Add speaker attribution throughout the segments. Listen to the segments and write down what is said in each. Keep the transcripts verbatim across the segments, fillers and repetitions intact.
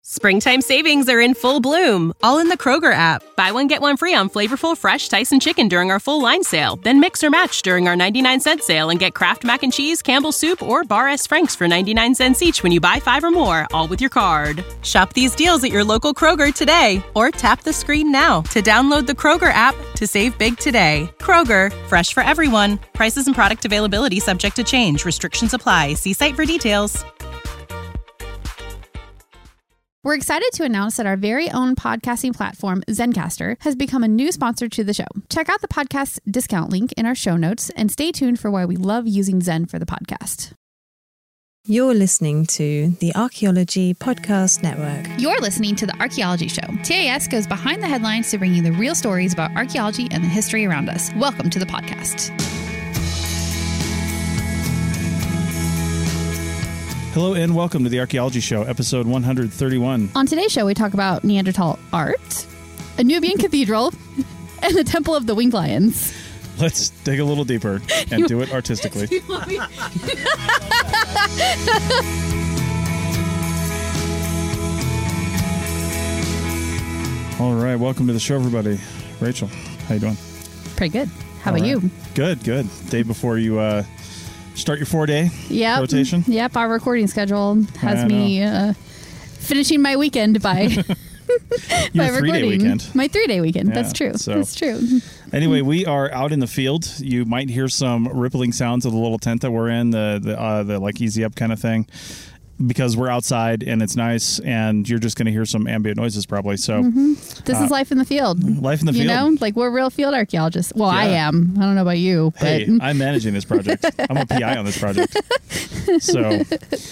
Speaker 1: Springtime savings are in full bloom, all in the Kroger app. Buy one, get one free on flavorful, fresh Tyson chicken during our full line sale. Then mix or match during our ninety-nine cent sale and get Kraft Mac and Cheese, Campbell's Soup, or Bar S. Frank's for ninety-nine cents each when you buy five or more, all with your card. Shop these deals at your local Kroger today, or tap the screen now to download the Kroger app to save big today. Kroger, fresh for everyone. Prices and product availability subject to change. Restrictions apply. See site for details.
Speaker 2: We're excited to announce that our very own podcasting platform, Zencastr, has become a new sponsor to the show. Check out the podcast discount link in our show notes and stay tuned for why we love using Zen for the podcast.
Speaker 3: You're listening to the Archaeology Podcast Network.
Speaker 2: You're listening to The Archaeology Show. T A S goes behind the headlines to bring you the real stories about archaeology and the history around us. Welcome to the podcast.
Speaker 4: Hello and welcome to the Archaeology Show, episode one hundred thirty-one.
Speaker 2: On today's show, we talk about Neanderthal art, a Nubian cathedral, and the Temple of the Winged Lions.
Speaker 4: Let's dig a little deeper and do it artistically. All right, welcome to the show, everybody. Rachel, how you doing?
Speaker 2: Pretty good. How
Speaker 4: All
Speaker 2: about
Speaker 4: right.
Speaker 2: you?
Speaker 4: Good, good. Day before you uh, start your four-day
Speaker 2: yep.
Speaker 4: rotation?
Speaker 2: Yep, our recording schedule has me uh, finishing my weekend by...
Speaker 4: Your three-day weekend.
Speaker 2: My three-day weekend.
Speaker 4: Yeah,
Speaker 2: That's true.
Speaker 4: So.
Speaker 2: That's true.
Speaker 4: Anyway, we are out in the field. You might hear some rippling sounds of the little tent that we're in, the the, uh, the like easy up kind of thing, because we're outside and it's nice, and you're just going to hear some ambient noises probably. So
Speaker 2: mm-hmm. This
Speaker 4: uh,
Speaker 2: is life in the field.
Speaker 4: Life in the
Speaker 2: you
Speaker 4: field.
Speaker 2: You know, like we're real field archaeologists. Well,
Speaker 4: yeah.
Speaker 2: I am. I don't know about you. But...
Speaker 4: Hey, I'm managing this project. I'm a P I on this project. So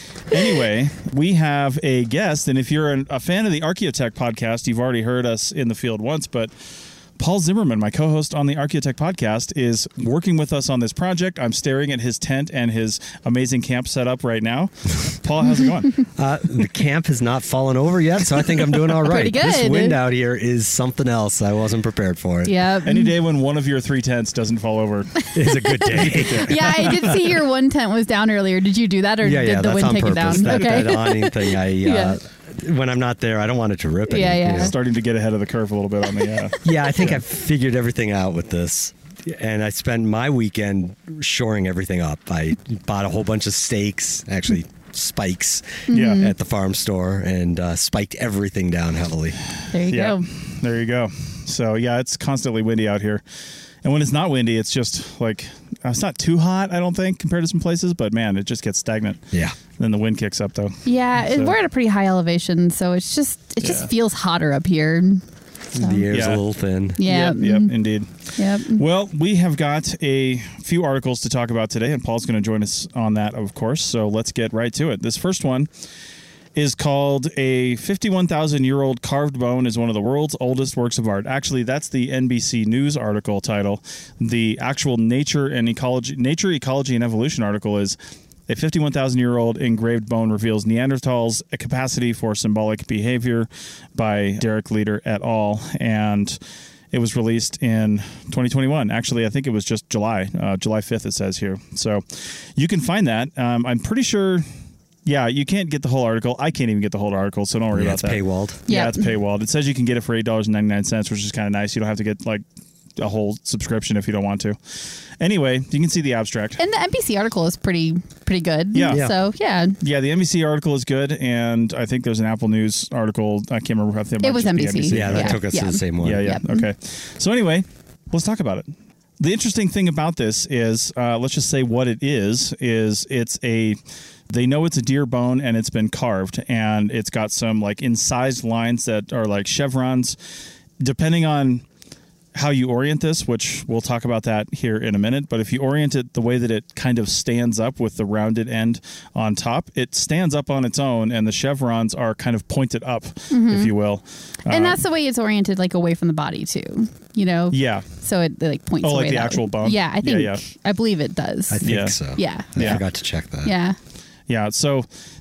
Speaker 4: anyway, we have a guest, and if you're an, a fan of the Archaeotech podcast, you've already heard us in the field once, but Paul Zimmerman, my co-host on the Archaeotech podcast, is working with us on this project. I'm staring at his tent and his amazing camp setup right now. Paul, how's it going?
Speaker 5: Uh, the camp has not fallen over yet, so I think I'm doing all right.
Speaker 2: Pretty good.
Speaker 5: This wind out here is something else. I wasn't prepared for it.
Speaker 2: Yeah.
Speaker 4: Any day when one of your three tents doesn't fall over
Speaker 5: is a good day.
Speaker 2: Yeah, I did see your one tent was down earlier. Did you do that, or
Speaker 5: yeah,
Speaker 2: did
Speaker 5: yeah,
Speaker 2: the
Speaker 5: that's
Speaker 2: wind
Speaker 5: on
Speaker 2: take
Speaker 5: purpose.
Speaker 2: it down?
Speaker 5: That,
Speaker 2: okay.
Speaker 5: that awning thing, I... Uh,
Speaker 2: yeah.
Speaker 5: When I'm not there, I don't want it to rip it.
Speaker 2: Yeah, yeah.
Speaker 4: It's starting to get ahead of the curve a little bit on the... Uh,
Speaker 5: yeah, I think yeah. I've figured everything out with this. And I spent my weekend shoring everything up. I bought a whole bunch of stakes, actually spikes,
Speaker 4: yeah.
Speaker 5: at the farm store, and uh, spiked everything down heavily.
Speaker 2: There you
Speaker 4: yeah.
Speaker 2: go.
Speaker 4: There you go. So, yeah, it's constantly windy out here. And when it's not windy, it's just like, it's not too hot, I don't think, compared to some places, but man, it just gets stagnant.
Speaker 5: Yeah.
Speaker 4: Then the wind kicks up, though.
Speaker 2: Yeah,
Speaker 4: so.
Speaker 2: We're at a pretty high elevation, so it's just it just
Speaker 4: yeah.
Speaker 2: feels hotter up here. So.
Speaker 5: The air's
Speaker 4: yeah.
Speaker 5: a little thin.
Speaker 2: Yeah.
Speaker 4: Yep, yep, indeed.
Speaker 2: Yep.
Speaker 4: Well, we have got a few articles to talk about today, and Paul's going to join us on that, of course, so let's get right to it. This first one is called A fifty-one thousand year old Carved Bone is One of the World's Oldest Works of Art. Actually, that's the N B C News article title. The actual Nature and Ecology, Nature, Ecology, and Evolution article is A fifty-one thousand year old engraved bone reveals Neanderthals' a capacity for symbolic behavior by Derek Leader et al. And it was released in twenty twenty-one. Actually, I think it was just July, uh, July fifth, it says here. So you can find that. Um, I'm pretty sure... Yeah, you can't get the whole article. I can't even get the whole article, so don't worry
Speaker 5: yeah,
Speaker 4: about
Speaker 5: it's
Speaker 4: that.
Speaker 5: Paywalled.
Speaker 4: Yeah,
Speaker 2: Yep.
Speaker 4: it's paywalled. It says you can get it for eight dollars and ninety-nine cents, which is kind of nice. You don't have to get like a whole subscription if you don't want to. Anyway, you can see the abstract.
Speaker 2: And the N B C article is pretty pretty good.
Speaker 4: Yeah.
Speaker 5: Yeah.
Speaker 2: So, yeah.
Speaker 4: Yeah, the N B C article is good, and I think there's an Apple News article. I can't remember. I think
Speaker 2: It was
Speaker 4: might
Speaker 2: N B
Speaker 4: just
Speaker 2: C.
Speaker 4: be N B C.
Speaker 5: Yeah, that
Speaker 2: Yeah.
Speaker 5: took us
Speaker 2: Yeah.
Speaker 5: to the same one.
Speaker 4: Yeah, yeah.
Speaker 2: Yep.
Speaker 4: Okay. So anyway, let's talk about it. The interesting thing about this is, uh, let's just say what it is, is it's a... They know it's a deer bone and it's been carved, and it's got some like incised lines that are like chevrons. Depending on how you orient this, which we'll talk about that here in a minute, but if you orient it the way that it kind of stands up with the rounded end on top, it stands up on its own, and the chevrons are kind of pointed up, mm-hmm. if you will.
Speaker 2: And
Speaker 4: uh,
Speaker 2: that's the way it's oriented, like away from the body too. You know.
Speaker 4: Yeah.
Speaker 2: So it like points.
Speaker 4: Oh,
Speaker 2: away
Speaker 4: like the
Speaker 2: that
Speaker 4: actual
Speaker 2: way.
Speaker 4: bone?
Speaker 2: Yeah, I think.
Speaker 4: Yeah, yeah.
Speaker 2: I believe it does.
Speaker 5: I think
Speaker 4: Yeah.
Speaker 5: so.
Speaker 2: Yeah.
Speaker 5: I
Speaker 4: Yeah.
Speaker 5: forgot to check that.
Speaker 2: Yeah.
Speaker 4: Yeah, so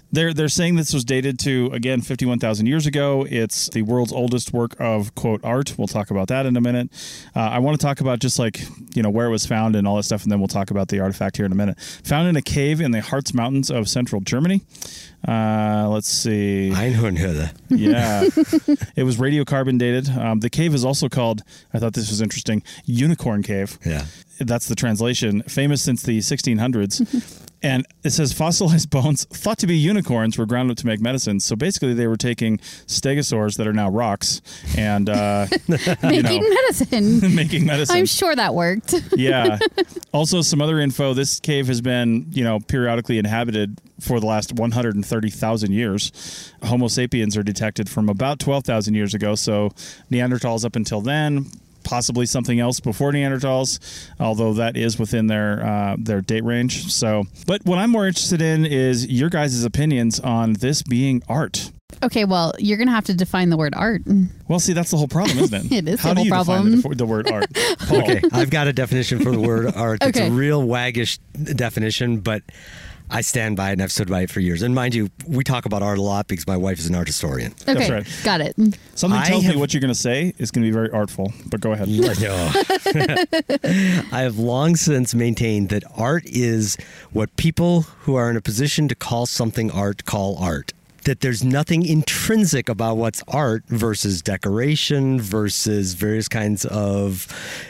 Speaker 4: They're they're saying this was dated to, again, fifty-one thousand years ago. It's the world's oldest work of, quote, art. We'll talk about that in a minute. Uh, I want to talk about just like, you know, where it was found and all that stuff, and then we'll talk about the artifact here in a minute. Found in a cave in the Harz Mountains of central Germany. Uh, let's see.
Speaker 5: Einhornhöhle.
Speaker 4: Yeah. It was radiocarbon dated. Um, the cave is also called, I thought this was interesting, Unicorn Cave.
Speaker 5: Yeah.
Speaker 4: That's the translation. Famous since the sixteen hundreds. And it says fossilized bones thought to be unicorns were ground up to make medicine. So basically they were taking stegosaurs that are now rocks and uh,
Speaker 2: making
Speaker 4: you know,
Speaker 2: medicine.
Speaker 4: making medicine.
Speaker 2: I'm sure that worked.
Speaker 4: Yeah. Also, some other info. This cave has been, you know, periodically inhabited for the last one hundred thirty thousand years. Homo sapiens are detected from about twelve thousand years ago. So Neanderthals up until then. Possibly something else before Neanderthals, although that is within their uh, their date range. So, but what I'm more interested in is your guys' opinions on this being art.
Speaker 2: Okay, well, you're going to have to define the word art.
Speaker 4: Well, see, that's the whole problem, isn't it?
Speaker 2: It is
Speaker 4: How
Speaker 2: the
Speaker 4: do
Speaker 2: whole
Speaker 4: you
Speaker 2: problem.
Speaker 4: define the, the word art? Paul.
Speaker 5: Okay, I've got a definition for the word art. It's
Speaker 2: Okay.
Speaker 5: a real waggish definition, but I stand by it and I've stood by it for years. And mind you, we talk about art a lot because my wife is an art historian.
Speaker 2: Okay,
Speaker 4: right.
Speaker 2: got it.
Speaker 4: Something
Speaker 5: I
Speaker 4: tells
Speaker 5: have-
Speaker 4: me what you're going to say is going to be very artful, but go ahead.
Speaker 5: No. I have long since maintained that art is what people who are in a position to call something art call art. That there's nothing intrinsic about what's art versus decoration versus various kinds of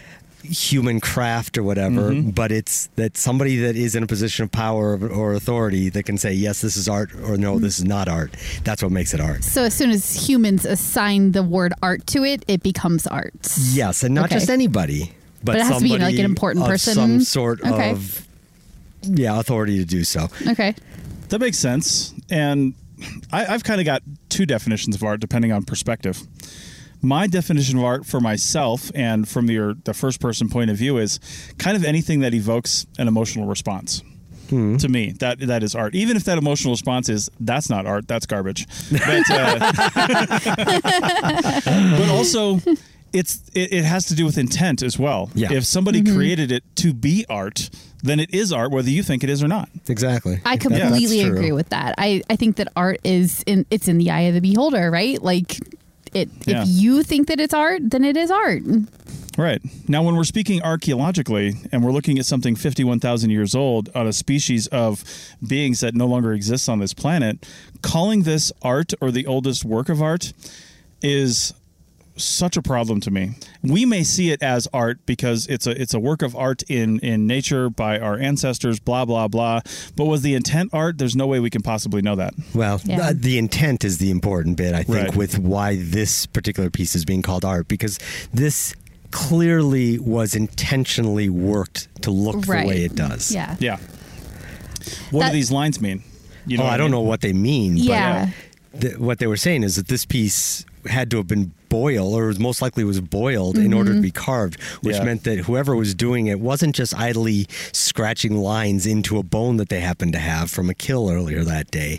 Speaker 5: human craft or whatever,
Speaker 4: Mm-hmm.
Speaker 5: but it's that somebody that is in a position of power or authority that can say, yes, this is art, or no, this is not art. That's what makes it art.
Speaker 2: So as soon as humans assign the word art to it, it becomes art.
Speaker 5: Yes, and not
Speaker 2: Okay.
Speaker 5: just anybody, but,
Speaker 2: But it has to be, like, an
Speaker 5: somebody
Speaker 2: important
Speaker 5: of
Speaker 2: person?
Speaker 5: some sort
Speaker 2: Okay.
Speaker 5: of yeah authority to do so.
Speaker 2: Okay.
Speaker 4: That makes sense. And I, I've kind of got two definitions of art depending on perspective. My definition of art for myself and from your the first person point of view is kind of anything that evokes an emotional response.
Speaker 5: Hmm.
Speaker 4: To me, that that is art. Even if that emotional response is that's not art, that's garbage. But, uh, but also, it's it, it has to do with intent as well.
Speaker 5: Yeah.
Speaker 4: If somebody
Speaker 2: Mm-hmm.
Speaker 4: created it to be art, then it is art, whether you think it is or not.
Speaker 5: Exactly.
Speaker 2: I
Speaker 5: That-
Speaker 2: completely
Speaker 5: that's true.
Speaker 2: agree with that. I, I think that art is in it's in the eye of the beholder, right? Like it
Speaker 4: Yeah.
Speaker 2: if you think that it's art, then it is art.
Speaker 4: Right. Now, when we're speaking archaeologically and we're looking at something fifty-one thousand years old on a species of beings that no longer exists on this planet, calling this art or the oldest work of art is such a problem to me. We may see it as art because it's a it's a work of art in, in nature by our ancestors, blah, blah, blah. But was the intent art? There's no way we can possibly know that.
Speaker 5: Well,
Speaker 2: Yeah.
Speaker 5: uh, the intent is the important bit, I think,
Speaker 4: Right.
Speaker 5: with why this particular piece is being called art, because this clearly was intentionally worked to look
Speaker 2: Right.
Speaker 5: the way it does.
Speaker 2: Yeah.
Speaker 4: Yeah. What
Speaker 2: That-
Speaker 4: do these lines mean? You
Speaker 5: Oh,
Speaker 4: what
Speaker 5: I don't
Speaker 4: mean?
Speaker 5: know what they mean,
Speaker 2: Yeah.
Speaker 5: but th- what they were saying is that this piece had to have been boiled, or was most likely was boiled in order to be carved, which
Speaker 4: Yeah.
Speaker 5: meant that whoever was doing it wasn't just idly scratching lines into a bone that they happened to have from a kill earlier that day.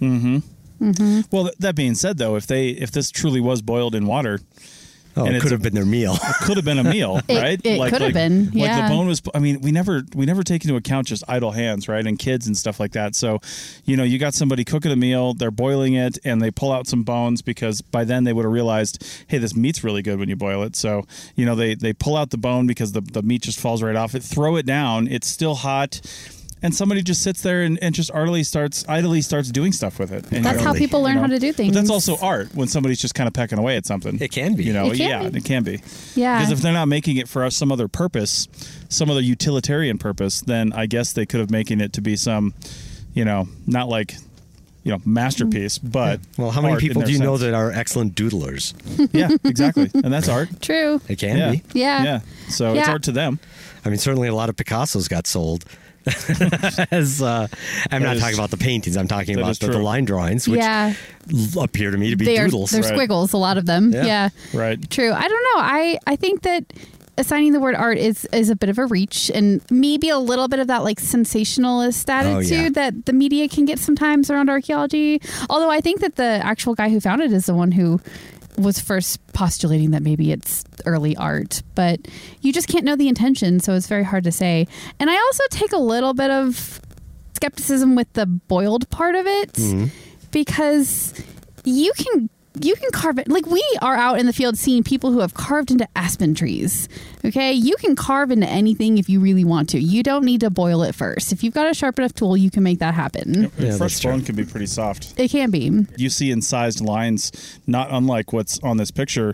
Speaker 4: Well, th- that being said, though, if they if this truly was boiled in water,
Speaker 5: Oh,
Speaker 4: And
Speaker 5: it
Speaker 4: it's
Speaker 5: could
Speaker 4: a-
Speaker 5: have been their meal.
Speaker 4: could have been a meal,
Speaker 2: It-
Speaker 4: right?
Speaker 2: it could have been,
Speaker 4: Like
Speaker 2: yeah.
Speaker 4: the bone was. I mean, we never we never take into account just idle hands, right? And kids and stuff like that. So, you know, you got somebody cooking a meal, they're boiling it, and they pull out some bones because by then they would have realized, hey, this meat's really good when you boil it. So, you know, they they pull out the bone because the the meat just falls right off it. Throw it down. It's still hot. And somebody just sits there and, and just idly starts idly starts doing stuff with it. And
Speaker 2: That's
Speaker 4: you
Speaker 2: how
Speaker 4: know,
Speaker 2: people learn
Speaker 4: you know,
Speaker 2: how to do things.
Speaker 4: But that's also art when somebody's just kind of pecking away at something.
Speaker 5: It can be.
Speaker 4: You know,
Speaker 2: It can
Speaker 4: yeah,
Speaker 2: be.
Speaker 4: it can be.
Speaker 2: Yeah.
Speaker 4: Because if they're not making it for some other purpose, some other utilitarian purpose, then I guess they could have making it to be some, you know, not like, you know, masterpiece, but
Speaker 5: Well, how many
Speaker 4: art in
Speaker 5: people
Speaker 4: their
Speaker 5: do you know
Speaker 4: sense.
Speaker 5: that are excellent doodlers?
Speaker 4: Yeah, exactly, and that's art.
Speaker 2: True.
Speaker 5: It can
Speaker 4: Yeah.
Speaker 5: be.
Speaker 2: Yeah.
Speaker 4: Yeah, so it's
Speaker 2: Yeah.
Speaker 4: art to them.
Speaker 5: I mean, certainly a lot of Picassos got sold. As uh, I'm
Speaker 4: That
Speaker 5: not
Speaker 4: is-
Speaker 5: talking about the paintings. I'm talking
Speaker 4: that
Speaker 5: about
Speaker 4: is
Speaker 5: the, the
Speaker 4: true.
Speaker 5: line drawings, which
Speaker 2: Yeah.
Speaker 5: l- appear to me to be
Speaker 2: They are
Speaker 5: doodles.
Speaker 2: they're
Speaker 4: Right.
Speaker 2: squiggles, a lot of them.
Speaker 5: Yeah.
Speaker 2: Yeah.
Speaker 4: Right.
Speaker 2: True. I don't know. I, I think that assigning the word art is is a bit of a reach, and maybe a little bit of that like sensationalist attitude
Speaker 5: yeah.
Speaker 2: that the media can get sometimes around archaeology. Although I think that the actual guy who found it is the one who was first postulating that maybe it's early art, but you just can't know the intention, so it's very hard to say. And I also take a little bit of skepticism with the boiled part of it. because you can you can carve it. Like, we are out in the field seeing people who have carved into aspen trees. Okay, you can carve into anything if you really want to. You don't need to boil it first. If you've got a sharp enough tool, you can make that happen.
Speaker 4: Yep.
Speaker 5: Yeah,
Speaker 4: Fresh
Speaker 5: that's true.
Speaker 4: bone can be pretty soft.
Speaker 2: It can be.
Speaker 4: You see incised lines, not unlike what's on this picture,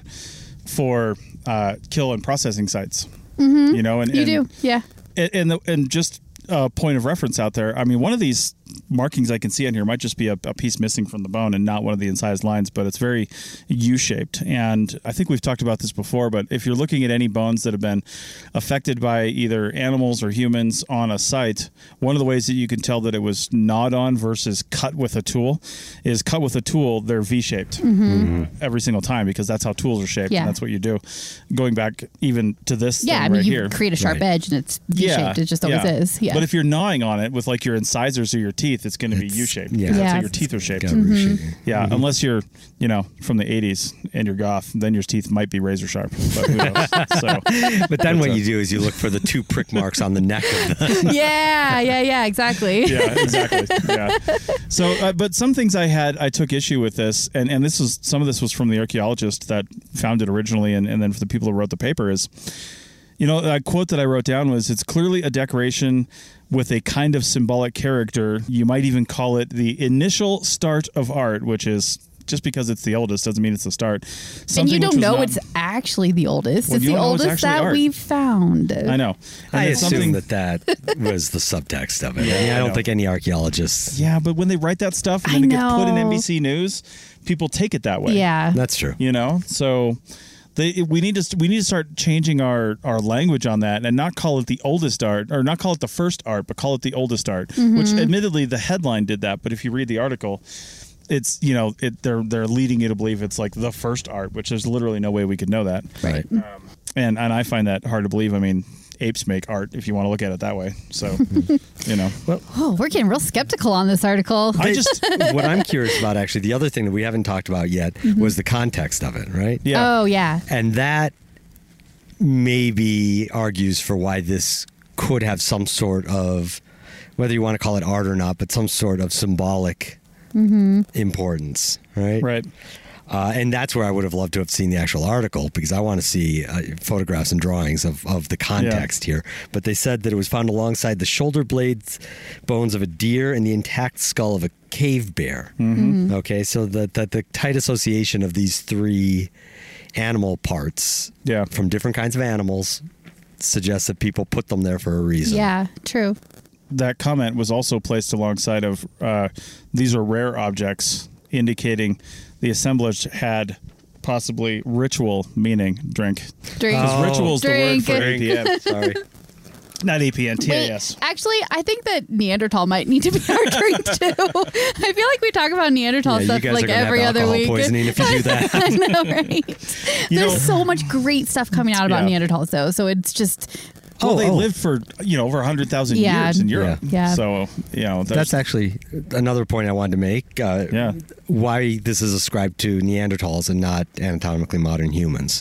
Speaker 4: for uh, kill and processing sites.
Speaker 2: Mm-hmm.
Speaker 4: You know, and
Speaker 2: You
Speaker 4: and,
Speaker 2: do, yeah.
Speaker 4: And and, the, and just a point of reference out there. I mean, one of these markings I can see on here might just be a, a piece missing from the bone and not one of the incised lines, but it's very U-shaped. And I think we've talked about this before, but if you're looking at any bones that have been affected by either animals or humans on a site, one of the ways that you can tell that it was gnawed on versus cut with a tool is cut with a tool, they're V-shaped
Speaker 2: Mm-hmm.
Speaker 4: every single time, because that's how tools are shaped.
Speaker 2: Yeah.
Speaker 4: And that's what you do. Going back even to this
Speaker 2: Yeah,
Speaker 4: thing
Speaker 2: I mean,
Speaker 4: right
Speaker 2: you
Speaker 4: here.
Speaker 2: create a sharp
Speaker 5: Right.
Speaker 2: edge and it's V-shaped. It just always
Speaker 4: yeah.
Speaker 2: is. Yeah.
Speaker 4: But if you're gnawing on it with like your incisors or your teeth, it's going to be
Speaker 5: It's-
Speaker 4: U-shaped.
Speaker 5: yeah.
Speaker 4: That's
Speaker 2: Yeah.
Speaker 4: how your teeth are shaped.
Speaker 5: Gotta reshape it.
Speaker 4: Yeah, unless you're, you know, from the eighties and you're goth, then your teeth might be razor sharp. But who knows? So,
Speaker 5: But then what
Speaker 4: uh,
Speaker 5: you do is you look for the two prick marks on the neck of the.
Speaker 2: yeah, yeah, yeah, exactly.
Speaker 4: yeah, exactly. Yeah. So, uh, but some things I had, I took issue with this, and, and this was, some of this was from the archaeologist that found it originally, and, and then for the people who wrote the paper is, you know, a quote that I wrote down was, "It's clearly a decoration with a kind of symbolic character. You might even call it the initial start of art," which is, just because it's the oldest doesn't mean it's the start.
Speaker 2: And
Speaker 4: Something
Speaker 2: you
Speaker 4: which
Speaker 2: don't
Speaker 4: was
Speaker 2: know
Speaker 4: not-
Speaker 2: it's actually the oldest.
Speaker 4: Well,
Speaker 2: it's
Speaker 4: you
Speaker 2: the
Speaker 4: don't know it's
Speaker 2: oldest
Speaker 4: actually
Speaker 2: that
Speaker 4: art.
Speaker 2: we've found.
Speaker 4: I know. And
Speaker 5: I
Speaker 4: it's
Speaker 5: assume
Speaker 4: something-
Speaker 5: that that was the subtext of it.
Speaker 4: Yeah,
Speaker 5: I mean, I
Speaker 4: I
Speaker 5: don't
Speaker 4: know.
Speaker 5: think any archaeologists.
Speaker 4: Yeah, but when they write that stuff and
Speaker 2: I
Speaker 4: then it gets put in
Speaker 2: know.
Speaker 4: N B C News, people take it that way.
Speaker 2: Yeah.
Speaker 5: That's true.
Speaker 4: You know, so they we need to we need to start changing our our language on that and not call it the oldest art, or not call it the first art, but call it the oldest art.
Speaker 2: Mm-hmm.
Speaker 4: Which admittedly the headline did that, but if you read the article, it's, you know, it they're they're leading you to believe it's like the first art, which there's literally no way we could know that.
Speaker 5: Right.
Speaker 4: And and I find that hard to believe. I mean, apes make art if you want to look at it that way. So, you know.
Speaker 2: Oh, we're getting real skeptical on this article.
Speaker 4: I just
Speaker 5: What I'm curious about, actually, the other thing that we haven't talked about yet was the context of it, right?
Speaker 4: yeah.
Speaker 2: Oh, yeah.
Speaker 5: And that maybe argues for why this could have some sort of, whether you want to call it art or not, but some sort of symbolic importance, right?
Speaker 4: Right.
Speaker 5: Uh, and that's where I would have loved to have seen the actual article, because I want to see uh, photographs and drawings of, of the context here. But they said that it was found alongside the shoulder blades, bones of a deer, and the intact skull of a cave bear.
Speaker 4: Mm-hmm.
Speaker 5: Okay, so the, the, the tight association of these three animal parts
Speaker 4: Yeah.
Speaker 5: from different kinds of animals suggests that people put them there for a reason.
Speaker 2: Yeah, true.
Speaker 4: That comment was also placed alongside of uh, these are rare objects, indicating the assemblage had possibly ritual meaning. Drink.
Speaker 2: Drink.
Speaker 4: Because ritual's the word
Speaker 2: Drink.
Speaker 4: for A P N.
Speaker 5: Sorry.
Speaker 4: Not A P N, T
Speaker 2: Wait,
Speaker 4: A S.
Speaker 2: actually, I think that Neanderthal might need to be our drink too. I feel like we talk about Neanderthal
Speaker 5: Yeah, you
Speaker 2: stuff
Speaker 5: guys
Speaker 2: like
Speaker 5: are gonna
Speaker 2: every
Speaker 5: have
Speaker 2: other
Speaker 5: alcohol
Speaker 2: week.
Speaker 5: poisoning if you do that.
Speaker 2: I know, right?
Speaker 4: You
Speaker 2: There's
Speaker 4: know-
Speaker 2: so much great stuff coming out about
Speaker 4: Yeah.
Speaker 2: Neanderthals, though. So it's just,
Speaker 4: Well,
Speaker 5: Oh,
Speaker 4: they
Speaker 5: oh.
Speaker 4: lived for, you know, over one hundred thousand
Speaker 2: Yeah.
Speaker 4: years in Europe.
Speaker 2: Yeah. Yeah.
Speaker 4: So, you know, there's-
Speaker 5: That's actually another point I wanted to make. Uh,
Speaker 4: Yeah.
Speaker 5: Why this is ascribed to Neanderthals and not anatomically modern humans.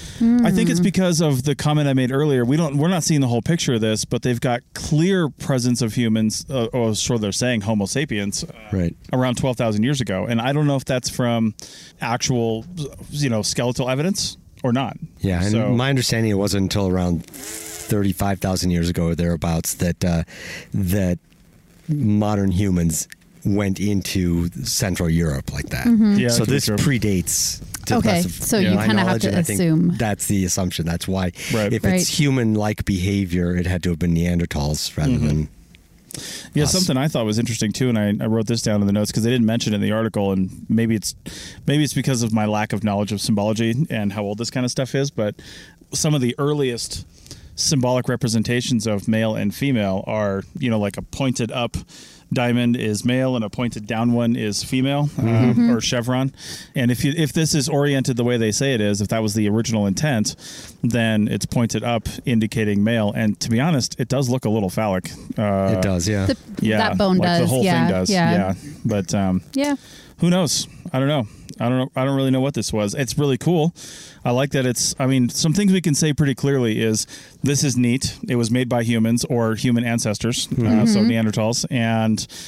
Speaker 4: I think it's because of the comment I made earlier. We don't, we're not seeing the whole picture of this, but they've got clear presence of humans, uh, or sure they're saying Homo sapiens, uh,
Speaker 5: Right.
Speaker 4: around twelve thousand years ago. And I don't know if that's from actual, you know, skeletal evidence or not.
Speaker 5: Yeah, and
Speaker 4: So-
Speaker 5: my understanding, it wasn't until around thirty-five thousand years ago or thereabouts that uh, that modern humans went into Central Europe like that.
Speaker 4: Yeah,
Speaker 5: so
Speaker 4: that could be
Speaker 5: this
Speaker 4: true.
Speaker 5: predates. To the
Speaker 2: Okay,
Speaker 5: best of
Speaker 2: so you
Speaker 5: my
Speaker 2: kinda have
Speaker 5: knowledge,
Speaker 2: to
Speaker 5: and I think
Speaker 2: assume.
Speaker 5: that's the assumption. That's why,
Speaker 4: Right.
Speaker 5: if
Speaker 2: Right.
Speaker 5: it's human-like behavior, it had to have been Neanderthals rather
Speaker 4: Mm-hmm.
Speaker 5: than.
Speaker 4: Yeah,
Speaker 5: us.
Speaker 4: something I thought was interesting too, and I, I wrote this down in the notes because they didn't mention it in the article, and maybe it's maybe it's because of my lack of knowledge of symbology and how old this kind of stuff is. But some of the earliest symbolic representations of male and female are, you know, like a pointed up diamond is male and a pointed down one is female,
Speaker 5: Mm-hmm.
Speaker 4: uh, or chevron. And if you if this is oriented the way they say it is, if that was the original intent, then it's pointed up, indicating male. And to be honest, it does look a little phallic. Uh,
Speaker 5: It does, yeah.
Speaker 2: the,
Speaker 4: yeah,
Speaker 2: that bone
Speaker 4: like
Speaker 2: does.
Speaker 4: the whole
Speaker 2: yeah,
Speaker 4: thing does.
Speaker 2: Yeah.
Speaker 4: Yeah, but um,
Speaker 2: Yeah.
Speaker 4: who knows? I don't know. I don't know. I don't really know what this was. It's really cool. I like that it's, I mean, some things we can say pretty clearly is this is neat. It was made by humans or human ancestors, uh, so Neanderthals. And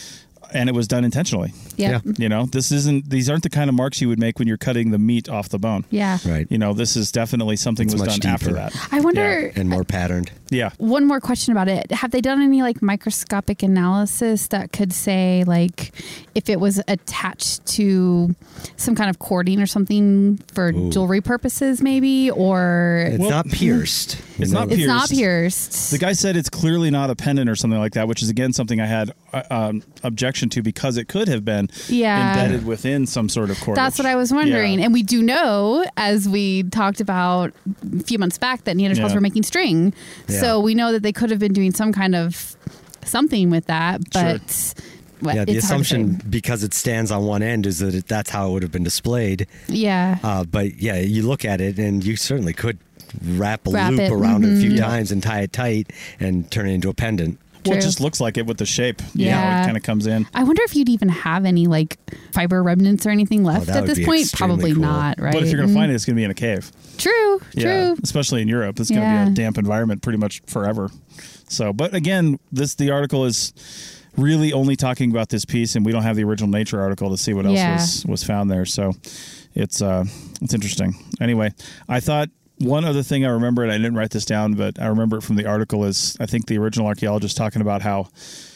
Speaker 4: and it was done intentionally.
Speaker 2: Yep.
Speaker 5: Yeah.
Speaker 4: You know, this isn't, these aren't the kind of marks you would make when you're cutting the meat off the bone.
Speaker 2: Yeah.
Speaker 5: Right.
Speaker 4: You know, this is definitely something
Speaker 5: It's
Speaker 4: was
Speaker 5: much
Speaker 4: done after
Speaker 5: deeper.
Speaker 4: that.
Speaker 2: I wonder,
Speaker 5: And more patterned.
Speaker 4: Yeah.
Speaker 2: one more question about it. Have they done any like microscopic analysis that could say like if it was attached to some kind of cording or something for
Speaker 5: Ooh.
Speaker 2: jewelry purposes maybe, or
Speaker 5: It's
Speaker 4: Well,
Speaker 5: not pierced.
Speaker 4: it's
Speaker 5: You
Speaker 4: not
Speaker 5: know?
Speaker 2: it's not
Speaker 4: pierced.
Speaker 2: pierced?
Speaker 4: The guy said it's clearly not a pendant or something like that, which is, again, something I had uh, um, objection to because it could have been
Speaker 2: Yeah.
Speaker 4: embedded within some sort of cordage.
Speaker 2: That's what I was wondering.
Speaker 4: Yeah.
Speaker 2: And we do know, as we talked about a few months back, that Neanderthals
Speaker 4: Yeah.
Speaker 2: were making string.
Speaker 5: Yeah.
Speaker 2: So we know that they could have been doing some kind of something with that. But well,
Speaker 5: Yeah, the
Speaker 2: it's hard to say.
Speaker 5: assumption, because it stands on one end, is that it, that's how it would have been displayed.
Speaker 2: Yeah.
Speaker 5: Uh, but yeah, you look at it and you certainly could wrap a
Speaker 2: Wrap
Speaker 5: loop
Speaker 2: it,
Speaker 5: around it a few
Speaker 2: mhm.
Speaker 5: times and tie it tight and turn it into a pendant.
Speaker 4: Well, it
Speaker 2: True.
Speaker 4: just looks like it with the shape. You know,
Speaker 2: Yeah.
Speaker 4: it kind of comes in.
Speaker 2: I wonder if you'd even have any like fiber remnants or anything left
Speaker 5: that
Speaker 2: at
Speaker 5: would
Speaker 2: this
Speaker 5: be
Speaker 2: point.
Speaker 5: extremely
Speaker 2: Probably
Speaker 5: cool.
Speaker 2: not, right?
Speaker 4: But if you're going to
Speaker 2: Mm.
Speaker 4: find it, it's going to be in a cave.
Speaker 2: True,
Speaker 4: Yeah,
Speaker 2: true.
Speaker 4: especially in Europe, it's going to
Speaker 2: Yeah.
Speaker 4: be a damp environment pretty much forever. So, but again, this the article is really only talking about this piece, and we don't have the original Nature article to see what else
Speaker 2: Yeah.
Speaker 4: was was found there. So, it's uh, it's interesting. Anyway, I thought one other thing I remember, and I didn't write this down, but I remember it from the article, is I think the original archaeologist talking about how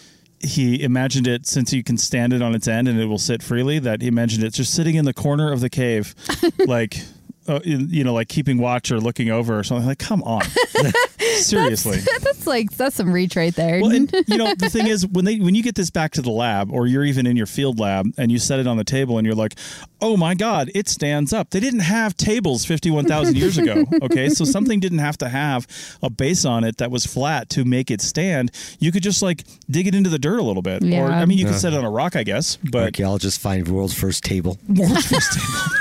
Speaker 4: he imagined it, since you can stand it on its end and it will sit freely, that he imagined it just sitting in the corner of the cave, like, uh, you know, like keeping watch or looking over or something. Like, come on. Seriously.
Speaker 2: That's like that's some reach right there.
Speaker 4: Well, and you know, the thing is, when they when you get this back to the lab, or you're even in your field lab and you set it on the table and you're like, oh my God, it stands up. They didn't have tables fifty-one thousand years ago. Okay, so something didn't have to have a base on it that was flat to make it stand. You could just like dig it into the dirt a little bit,
Speaker 2: Yeah.
Speaker 4: or I mean, you could
Speaker 5: Yeah.
Speaker 4: set it on a rock, I guess. But
Speaker 5: Archaeologists find world's first table.
Speaker 4: world's first table,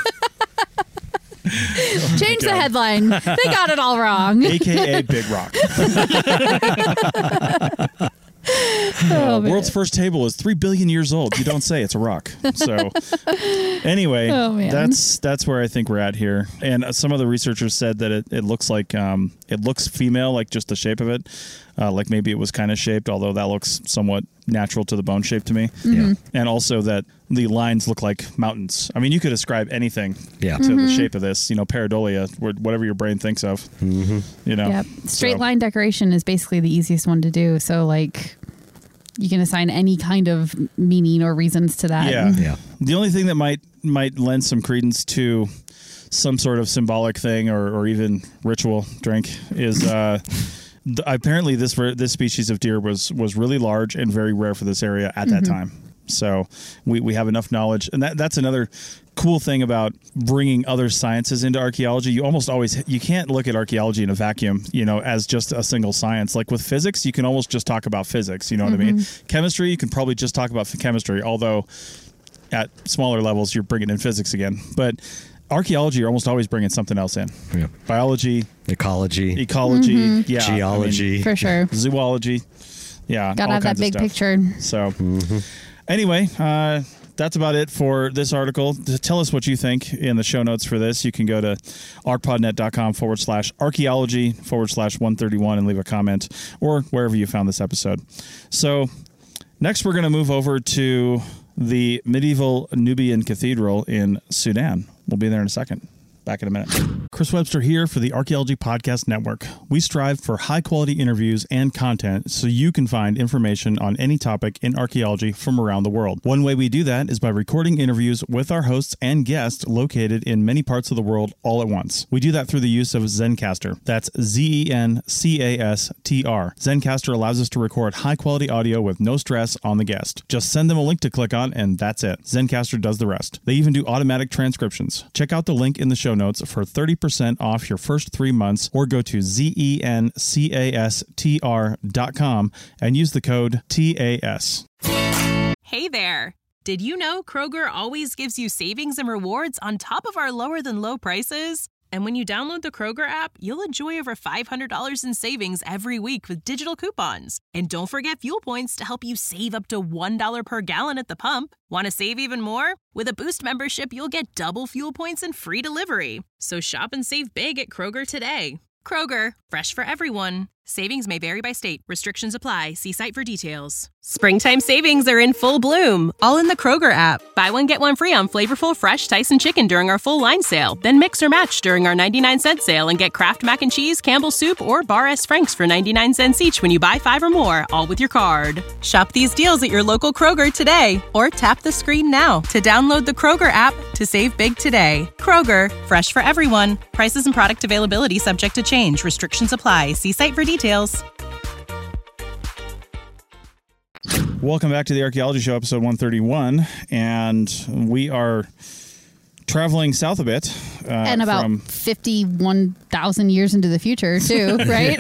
Speaker 2: Change the
Speaker 4: God.
Speaker 2: headline. They got it all wrong.
Speaker 4: A K A Big Rock.
Speaker 2: Oh,
Speaker 4: Uh,
Speaker 2: man.
Speaker 4: world's first table is three billion years old. You don't say, it's a rock. So anyway,
Speaker 2: Oh, man.
Speaker 4: that's that's where I think we're at here. And uh, some of the researchers said that it, it looks like um, it looks female, like just the shape of it, uh, like maybe it was kind of shaped, although that looks somewhat natural to the bone shape to me.
Speaker 2: Mm-hmm.
Speaker 5: Yeah.
Speaker 4: And also that the lines look like mountains. I mean, you could ascribe anything
Speaker 5: Yeah.
Speaker 4: to
Speaker 2: Mm-hmm.
Speaker 4: the shape of this, you know, pareidolia, wh- whatever your brain thinks of.
Speaker 5: Mm-hmm.
Speaker 4: You know,
Speaker 2: Yep. Straight
Speaker 4: So-
Speaker 2: line decoration is basically the easiest one to do. So like you can assign any kind of meaning or reasons to that.
Speaker 4: Yeah.
Speaker 5: Yeah.
Speaker 4: The only thing that might might lend some credence to some sort of symbolic thing or, or even ritual drink is uh, th- apparently this ver- this species of deer was was really large and very rare for this area at that time. So we, we have enough knowledge, and that that's another cool thing about bringing other sciences into archaeology. You almost always you can't look at archaeology in a vacuum, you know, as just a single science. Like with physics, you can almost just talk about physics. You know what I mean? Chemistry, you can probably just talk about f- chemistry, although at smaller levels, you're bringing in physics again. But archaeology, you're almost always bringing something else in.
Speaker 5: Yeah.
Speaker 4: Biology,
Speaker 5: Ecology,
Speaker 4: ecology, yeah, I mean,
Speaker 5: geology.
Speaker 2: For sure.
Speaker 4: zoology, yeah,
Speaker 2: Gotta
Speaker 4: all
Speaker 2: have that
Speaker 4: kinds of
Speaker 2: big
Speaker 4: stuff.
Speaker 2: picture.
Speaker 4: So, anyway, uh, that's about it for this article. To tell us what you think in the show notes for this, you can go to arcpodnet.com forward slash archaeology forward slash 131 and leave a comment, or wherever you found this episode. So, next we're going to move over to the medieval Nubian cathedral in Sudan. We'll be there in a second. Back in a minute. Chris Webster here for the Archaeology Podcast Network. We strive for high-quality interviews and content so you can find information on any topic in archaeology from around the world. One way we do that is by recording interviews with our hosts and guests located in many parts of the world all at once. We do that through the use of Zencastr. That's Z E N C A S T R. Zencastr allows us to record high-quality audio with no stress on the guest. Just send them a link to click on, and that's it. Zencastr does the rest. They even do automatic transcriptions. Check out the link in the show notes for thirty percent off your first three months, or go to Z E N C A S T R dot com and use the code T A S.
Speaker 1: Hey there! Did you know Kroger always gives you savings and rewards on top of our lower than low prices? And when you download the Kroger app, you'll enjoy over five hundred dollars in savings every week with digital coupons. And don't forget fuel points to help you save up to one dollar per gallon at the pump. Want to save even more? With a Boost membership, you'll get double fuel points and free delivery. So shop and save big at Kroger today. Kroger, fresh for everyone. Savings may vary by state. Restrictions apply. See site for details. Springtime savings are in full bloom, all in the Kroger app. Buy one, get one free on flavorful fresh Tyson chicken during our full line sale. Then mix or match during our ninety-nine cent sale and get Kraft Mac and Cheese, Campbell's Soup, or Bar S. Frank's for ninety-nine cents each when you buy five or more, all with your card. Shop these deals at your local Kroger today, or tap the screen now to download the Kroger app to save big today. Kroger, fresh for everyone. Prices and product availability subject to change. Restrictions apply. See site for details.
Speaker 4: Welcome back to the Archaeology Show, episode one thirty-one, and we are traveling south a bit. Uh,
Speaker 2: and about
Speaker 4: from...
Speaker 2: fifty-one thousand years into the future, too, right?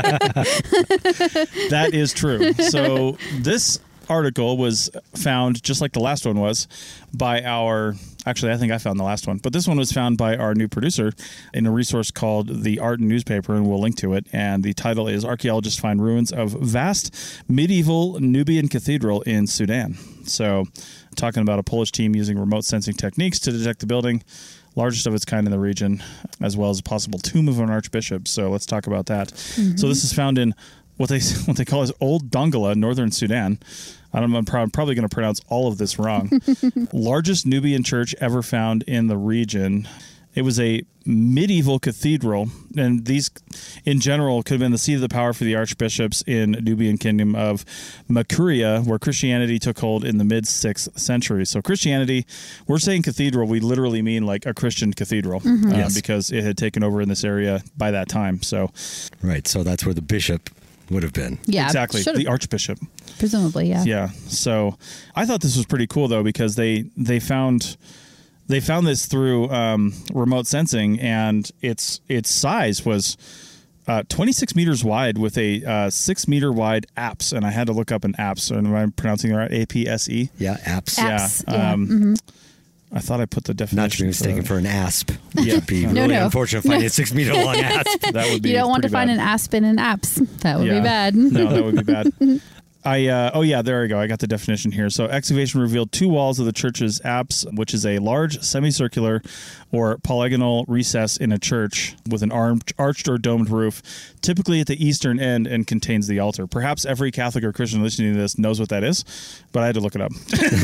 Speaker 4: That is true. So this article was found, just like the last one was, by our... Actually, I think I found the last one. But this one was found by our new producer in a resource called The Art and Newspaper, and we'll link to it. And the title is Archaeologists Find Ruins of Vast Medieval Nubian Cathedral in Sudan. So talking about a Polish team using remote sensing techniques to detect the building, largest of its kind in the region, as well as a possible tomb of an archbishop. So let's talk about that. Mm-hmm. So this is found in what they what they call as Old Dongola, northern Sudan. I don't know, I'm probably going to pronounce all of this wrong. Largest Nubian church ever found in the region. It was a medieval cathedral, and these, in general, could have been the seat of the power for the archbishops in Nubian kingdom of Makuria, where Christianity took hold in the mid-sixth century. So Christianity, we're saying cathedral, we literally mean like a Christian cathedral, mm-hmm. uh, yes. because it had taken over in this area by that time. So,
Speaker 5: right, so that's where the bishop would have been.
Speaker 2: Yeah,
Speaker 4: exactly. The archbishop.
Speaker 2: Presumably, yeah.
Speaker 4: Yeah. So I thought this was pretty cool, though, because they they found they found this through um, remote sensing, and its its size was uh, twenty-six meters wide with a uh, six meter wide apse. And I had to look up an apse. Am I pronouncing it right? A P S E?
Speaker 5: Yeah, apse.
Speaker 2: Apse,
Speaker 4: yeah.
Speaker 2: yeah.
Speaker 4: Um,
Speaker 2: mm-hmm.
Speaker 4: I thought I put the definition.
Speaker 5: Not to be mistaken for, for an asp.
Speaker 4: Yeah.
Speaker 5: It'd be
Speaker 2: no,
Speaker 5: really
Speaker 2: no.
Speaker 5: unfortunate finding a six meter long asp.
Speaker 4: That would be
Speaker 2: You don't want to find
Speaker 4: bad.
Speaker 2: an aspen in apps. That would
Speaker 4: yeah.
Speaker 2: be bad.
Speaker 4: No, that would be bad. I uh, oh yeah, there we go. I got the definition here. So excavation revealed two walls of the church's apse, which is a large semicircular or polygonal recess in a church with an arched, arched or domed roof, typically at the eastern end, and contains the altar. Perhaps every Catholic or Christian listening to this knows what that is, but I had to look it up.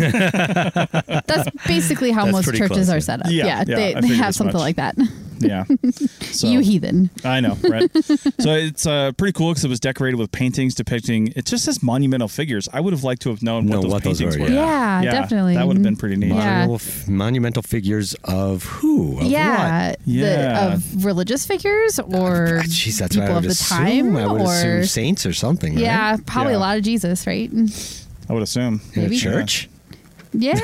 Speaker 2: That's basically how
Speaker 5: That's
Speaker 2: most churches
Speaker 5: close,
Speaker 2: are
Speaker 5: yeah.
Speaker 2: set up.
Speaker 4: Yeah,
Speaker 2: Yeah,
Speaker 4: yeah,
Speaker 2: they,
Speaker 4: I
Speaker 2: they
Speaker 4: figured
Speaker 2: have
Speaker 4: as
Speaker 2: something
Speaker 4: much.
Speaker 2: like that.
Speaker 4: Yeah. So,
Speaker 2: You heathen.
Speaker 4: I know, right? So it's uh, pretty cool because it was decorated with paintings depicting, it just says monumental figures. I would have liked to have known
Speaker 5: Know
Speaker 4: what those
Speaker 5: what those
Speaker 4: paintings
Speaker 5: were,
Speaker 4: were.
Speaker 2: Yeah,
Speaker 4: Yeah,
Speaker 2: definitely.
Speaker 4: that would have been pretty neat.
Speaker 2: Yeah.
Speaker 5: Monumental, monumental figures of who? Of
Speaker 2: Yeah,
Speaker 5: what?
Speaker 4: Yeah.
Speaker 2: The, of religious figures or
Speaker 5: Ah, Jeez, that's
Speaker 2: people
Speaker 5: what I
Speaker 2: of
Speaker 5: would
Speaker 2: the
Speaker 5: assume.
Speaker 2: time,
Speaker 5: I would
Speaker 2: or
Speaker 5: assume saints or something, right?
Speaker 2: yeah, probably
Speaker 4: Yeah.
Speaker 2: a lot of Jesus, right?
Speaker 4: I would assume.
Speaker 5: In
Speaker 2: Maybe.
Speaker 5: a church?
Speaker 2: Yeah,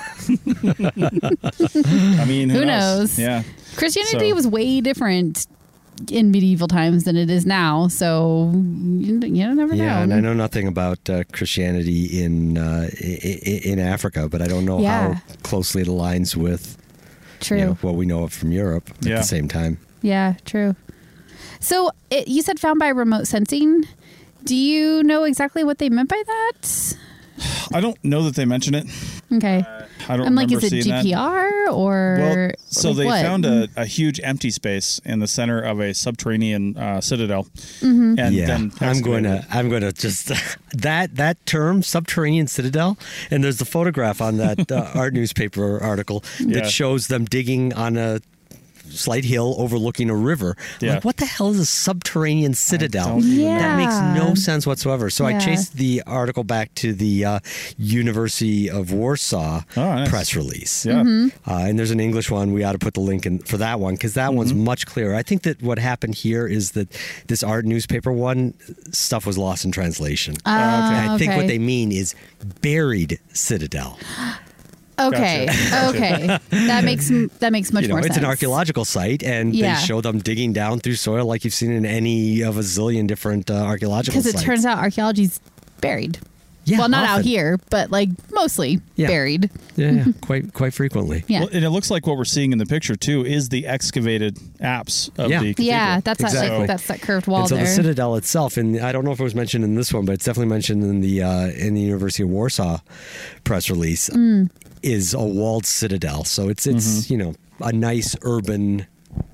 Speaker 4: I mean, who,
Speaker 2: Who knows?
Speaker 4: Yeah.
Speaker 2: Christianity
Speaker 4: So-
Speaker 2: was way different in medieval times than it is now, so you, you never know.
Speaker 5: Yeah, and I know nothing about uh, Christianity in, uh, i- i- in Africa, but I don't know
Speaker 2: Yeah.
Speaker 5: how closely it aligns with
Speaker 2: True.
Speaker 5: you know, what we know of from Europe at
Speaker 4: Yeah.
Speaker 5: the same time.
Speaker 2: Yeah, true. So it, you said found by remote sensing. Do you know exactly what they meant by that?
Speaker 4: I don't know that they mention it.
Speaker 2: Okay.
Speaker 4: I don't
Speaker 2: I'm like,
Speaker 4: remember
Speaker 2: is it
Speaker 4: seeing
Speaker 2: G P R or?
Speaker 4: Well, so
Speaker 2: like
Speaker 4: they
Speaker 2: what?
Speaker 4: found a, a huge empty space in the center of a subterranean uh, citadel,
Speaker 2: Mm-hmm.
Speaker 4: and
Speaker 5: yeah,
Speaker 4: then
Speaker 5: I'm going
Speaker 4: excavated.
Speaker 5: to I'm going to just that that term subterranean citadel, and there's the photograph on that uh, art newspaper article
Speaker 4: Yeah.
Speaker 5: that shows them digging on a slight hill overlooking a river. I'm
Speaker 4: Yeah.
Speaker 5: like, what the hell is a subterranean citadel?
Speaker 4: don't even
Speaker 2: know.
Speaker 5: That makes
Speaker 2: Yeah.
Speaker 5: no sense whatsoever. So I
Speaker 2: Yeah.
Speaker 5: chased the article back to the uh, University of Warsaw
Speaker 4: Oh, nice.
Speaker 5: press release.
Speaker 4: Yeah.
Speaker 2: Mm-hmm.
Speaker 5: Uh, and there's an English one. We ought to put the link in for that one because that
Speaker 4: Mm-hmm.
Speaker 5: one's much clearer. I think that what happened here is that this art newspaper one stuff was lost in translation.
Speaker 2: Ah,
Speaker 5: And I think what
Speaker 2: okay.
Speaker 5: they mean is buried citadel.
Speaker 2: Okay.
Speaker 4: Gotcha.
Speaker 2: Okay. That makes that makes much
Speaker 5: You know,
Speaker 2: more
Speaker 5: it's
Speaker 2: sense.
Speaker 5: an archaeological site, and
Speaker 2: Yeah.
Speaker 5: they show them digging down through soil like you've seen in any of a zillion different uh, archaeological
Speaker 2: Because
Speaker 5: sites.
Speaker 2: it turns out archaeology's buried.
Speaker 5: Yeah,
Speaker 2: well, not out
Speaker 5: often.
Speaker 2: here, but like mostly
Speaker 5: Yeah.
Speaker 2: buried.
Speaker 5: Yeah, yeah, quite quite frequently.
Speaker 2: Yeah.
Speaker 4: Well, and it looks like what we're seeing in the picture too is the excavated apse of
Speaker 5: Yeah.
Speaker 4: the cathedral.
Speaker 2: Yeah, that's that,
Speaker 5: Exactly.
Speaker 2: like that's that curved wall
Speaker 5: And so
Speaker 2: there.
Speaker 5: the citadel itself, and I don't know if it was mentioned in this one, but it's definitely mentioned in the uh, in the University of Warsaw press release,
Speaker 2: Mm.
Speaker 5: is a walled citadel. So it's it's
Speaker 4: Mm-hmm.
Speaker 5: you know a nice urban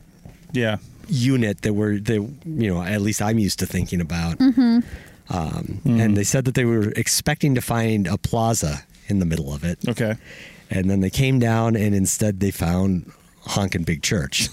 Speaker 4: Yeah.
Speaker 5: unit that we're, that, you know, at least I'm used to thinking about. Mm-hmm. Um, mm. And they said that they were expecting to find a plaza in the middle of it.
Speaker 4: Okay.
Speaker 5: And then they came down and instead they found honkin' big church.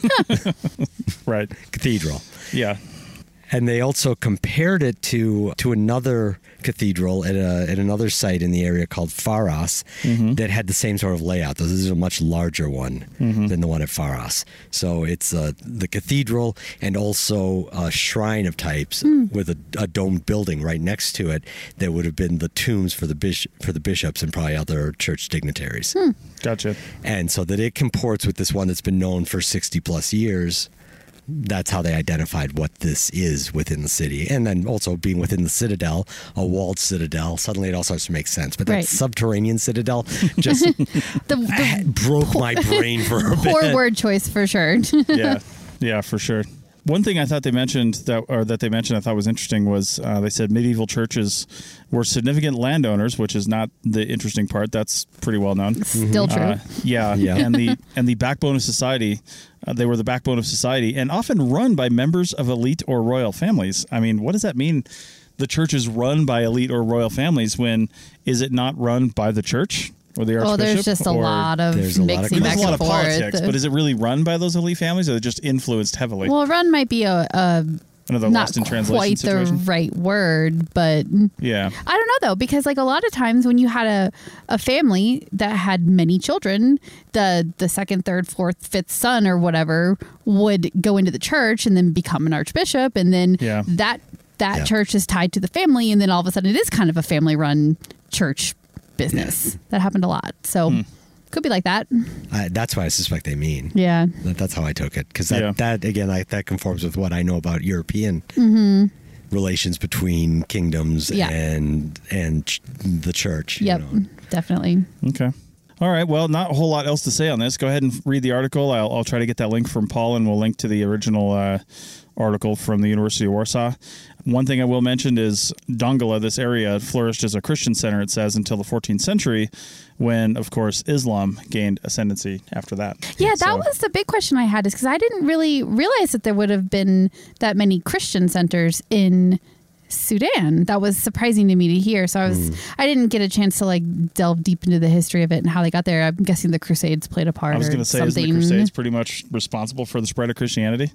Speaker 4: Right.
Speaker 5: Cathedral.
Speaker 4: Yeah.
Speaker 5: And they also compared it to to another cathedral at a, at another site in the area called Pharos mm-hmm. that had the same sort of layout. This is a much larger one mm-hmm. than the one at Pharos. So it's uh, the cathedral and also a shrine of types mm. with a, a domed building right next to it that would have been the tombs for the bishop, for the bishops and probably other church dignitaries.
Speaker 2: Mm.
Speaker 4: Gotcha.
Speaker 5: And so that it comports with this one that's been known for sixty plus years. That's how they identified what this is within the city. And then also being within the citadel, a walled citadel, suddenly it all starts to make sense. But that
Speaker 2: right.
Speaker 5: subterranean citadel just
Speaker 2: the, the
Speaker 5: broke my brain for a bit.
Speaker 2: Poor word choice for sure.
Speaker 4: Yeah, yeah, for sure. One thing I thought they mentioned that, or that they mentioned, I thought was interesting was uh, they said medieval churches were significant landowners, which is not the interesting part. That's pretty well known.
Speaker 2: Still true.
Speaker 4: Uh, yeah,
Speaker 5: yeah,
Speaker 4: and the and the backbone of society. Uh, they were the backbone of society, and often run by members of elite or royal families. I mean, what does that mean? The church is run by elite or royal families. When is it not run by the church? Or the archbishop?
Speaker 2: Oh, there's just a
Speaker 4: or,
Speaker 2: lot of
Speaker 5: there's a lot
Speaker 2: mixing
Speaker 5: of,
Speaker 2: back
Speaker 4: there's a lot
Speaker 2: and
Speaker 4: of
Speaker 2: forth.
Speaker 4: politics, but is it really run by those elite families, or are they just influenced heavily?
Speaker 2: Well, run might be a, a
Speaker 4: Another
Speaker 2: not
Speaker 4: lost in translation
Speaker 2: quite
Speaker 4: situation?
Speaker 2: the right word, but
Speaker 4: Yeah.
Speaker 2: I don't know though, because like a lot of times when you had a, a family that had many children, the the second, third, fourth, fifth son or whatever would go into the church and then become an archbishop, and then
Speaker 4: Yeah.
Speaker 2: that that
Speaker 5: Yeah.
Speaker 2: church is tied to the family, and then all of a sudden it is kind of a family run church business. Yeah. That happened a lot. So
Speaker 4: Hmm.
Speaker 2: could be like that.
Speaker 5: Uh, that's what I suspect they mean.
Speaker 2: Yeah.
Speaker 5: That, that's how I took it. Because that,
Speaker 4: Yeah.
Speaker 5: that, again, I, that conforms with what I know about European
Speaker 2: Mm-hmm.
Speaker 5: relations between kingdoms
Speaker 2: Yeah.
Speaker 5: and and ch- the church. you
Speaker 2: Yep.
Speaker 5: know.
Speaker 2: Definitely.
Speaker 4: Okay. All right. Well, not a whole lot else to say on this. Go ahead and read the article. I'll, I'll try to get that link from Paul, and we'll link to the original uh, article from the University of Warsaw. One thing I will mention is Dongola, this area, flourished as a Christian center, it says, until the fourteenth century, when, of course, Islam gained ascendancy after that.
Speaker 2: Yeah, that
Speaker 4: So-
Speaker 2: was the big question I had, is because I didn't really realize that there would have been that many Christian centers in Sudan. That was surprising to me to hear. So I was,
Speaker 5: Mm.
Speaker 2: I didn't get a chance to like delve deep into the history of it and how they got there. I'm guessing the Crusades played a part.
Speaker 4: I was
Speaker 2: going
Speaker 4: going
Speaker 2: to
Speaker 4: to say, isn't the Crusades pretty much responsible for the spread of Christianity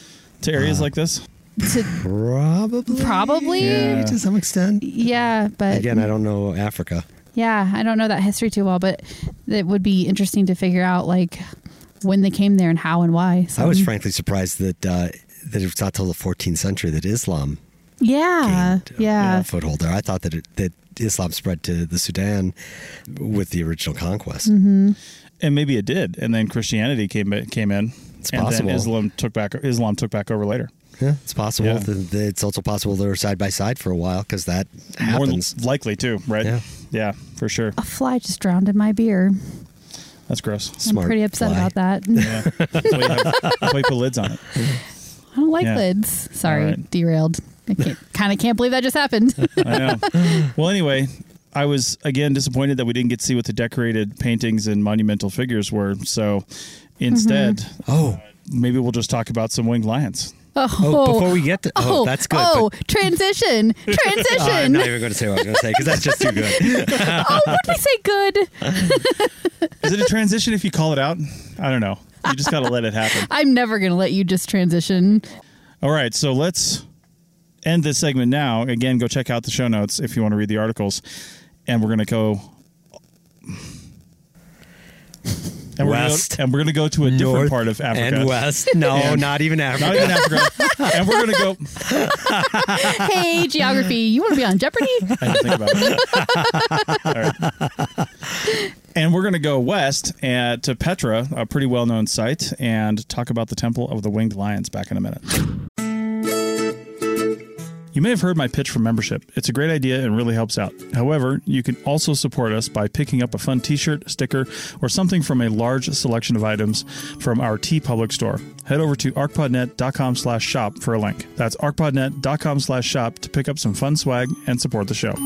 Speaker 4: to areas
Speaker 5: Uh,
Speaker 4: like this?
Speaker 2: To,
Speaker 5: Probably.
Speaker 2: probably.
Speaker 4: Yeah.
Speaker 5: To some extent.
Speaker 2: Yeah, but
Speaker 5: Again, I don't know Africa.
Speaker 2: yeah, I don't know that history too well, but it would be interesting to figure out like when they came there and how and why. So,
Speaker 5: I was frankly surprised that uh, that it was not till the fourteenth century that Islam
Speaker 2: yeah,
Speaker 5: gained
Speaker 2: yeah.
Speaker 5: a foothold there. I thought that it, that Islam spread to the Sudan with the original conquest.
Speaker 2: Mm-hmm.
Speaker 4: And maybe it did, and then Christianity came came in,
Speaker 5: It's
Speaker 4: and
Speaker 5: possible.
Speaker 4: then Islam took back Islam took back over later.
Speaker 5: Yeah, it's possible.
Speaker 4: Yeah.
Speaker 5: Th- th- It's also possible they were side by side for a while because that
Speaker 4: More
Speaker 5: happens.
Speaker 4: than likely too, right?
Speaker 5: Yeah.
Speaker 4: yeah, for sure.
Speaker 2: A fly just drowned in my beer.
Speaker 4: That's gross.
Speaker 5: Smart
Speaker 2: I'm pretty upset
Speaker 5: fly.
Speaker 2: about that.
Speaker 4: Yeah, that's why you, have, that's why you put lids on it.
Speaker 2: I don't like
Speaker 4: Yeah.
Speaker 2: lids. Sorry,
Speaker 4: All right.
Speaker 2: derailed. I can't, kind of can't believe that just happened.
Speaker 4: I know. Well, anyway, I was again disappointed that we didn't get to see what the decorated paintings and monumental figures were. So instead,
Speaker 5: Oh,
Speaker 4: maybe we'll just talk about some winged lions.
Speaker 2: Oh,
Speaker 5: oh, before we get to oh,
Speaker 2: oh,
Speaker 5: that's good.
Speaker 2: Oh,
Speaker 5: but-
Speaker 2: transition,
Speaker 5: Oh, I'm
Speaker 2: transition.
Speaker 5: not even going to say what I was going to say because that's just too good.
Speaker 2: Oh, would we say good?
Speaker 4: Is it a transition if you call it out? I don't know. You just got to let it happen.
Speaker 2: I'm never gonna let you just transition.
Speaker 4: All right, so let's end this segment now. Again, go check out the show notes if you want to read the articles. And we're going to go... And we're, gonna
Speaker 5: West.
Speaker 4: go, and we're going to go to a different
Speaker 5: North
Speaker 4: part of Africa.
Speaker 5: and west. No,
Speaker 4: And-
Speaker 5: not even Africa.
Speaker 4: Not even Africa. And we're going to go...
Speaker 2: Hey, geography, you want to be on Jeopardy?
Speaker 4: I didn't think about it. All right. And we're going to go west at, to Petra, a pretty well-known site, and talk about the Temple of the Winged Lions back in a minute. You may have heard my pitch for membership. It's a great idea and really helps out. However, you can also support us by picking up a fun t-shirt, sticker, or something from a large selection of items from our TeePublic store. Head over to arcpodnet.com slash shop for a link. That's arcpodnet.com slash shop to pick up some fun swag and support the show.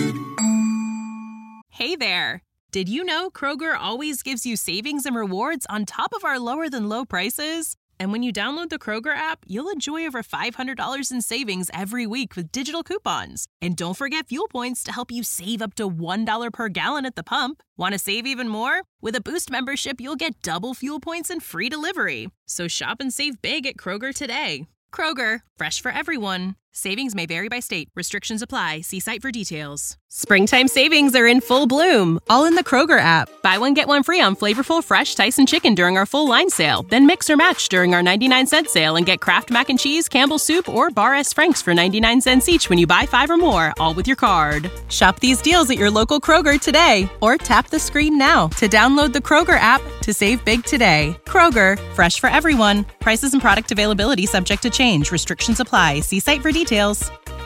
Speaker 1: Hey there. Did you know Kroger always gives you savings and rewards on top of our lower than low prices? And when you download the Kroger app, you'll enjoy over five hundred dollars in savings every week with digital coupons. And don't forget fuel points to help you save up to one dollar per gallon at the pump. Want to save even more? With a Boost membership, you'll get double fuel points and free delivery. So shop and save big at Kroger today. Kroger, fresh for everyone. Savings may vary by state. Restrictions apply. See site for details. Springtime savings are in full bloom, all in the Kroger app. Buy one, get one free on flavorful, fresh Tyson chicken during our full line sale. Then mix or match during our ninety-nine cent sale and get Kraft Mac and Cheese, Campbell's Soup, or Bar S. Frank's for ninety-nine cents each when you buy five or more, all with your card. Shop these deals at your local Kroger today, or tap the screen now to download the Kroger app to save big today. Kroger, fresh for everyone. Prices and product availability subject to change. Restrictions apply. See site for details.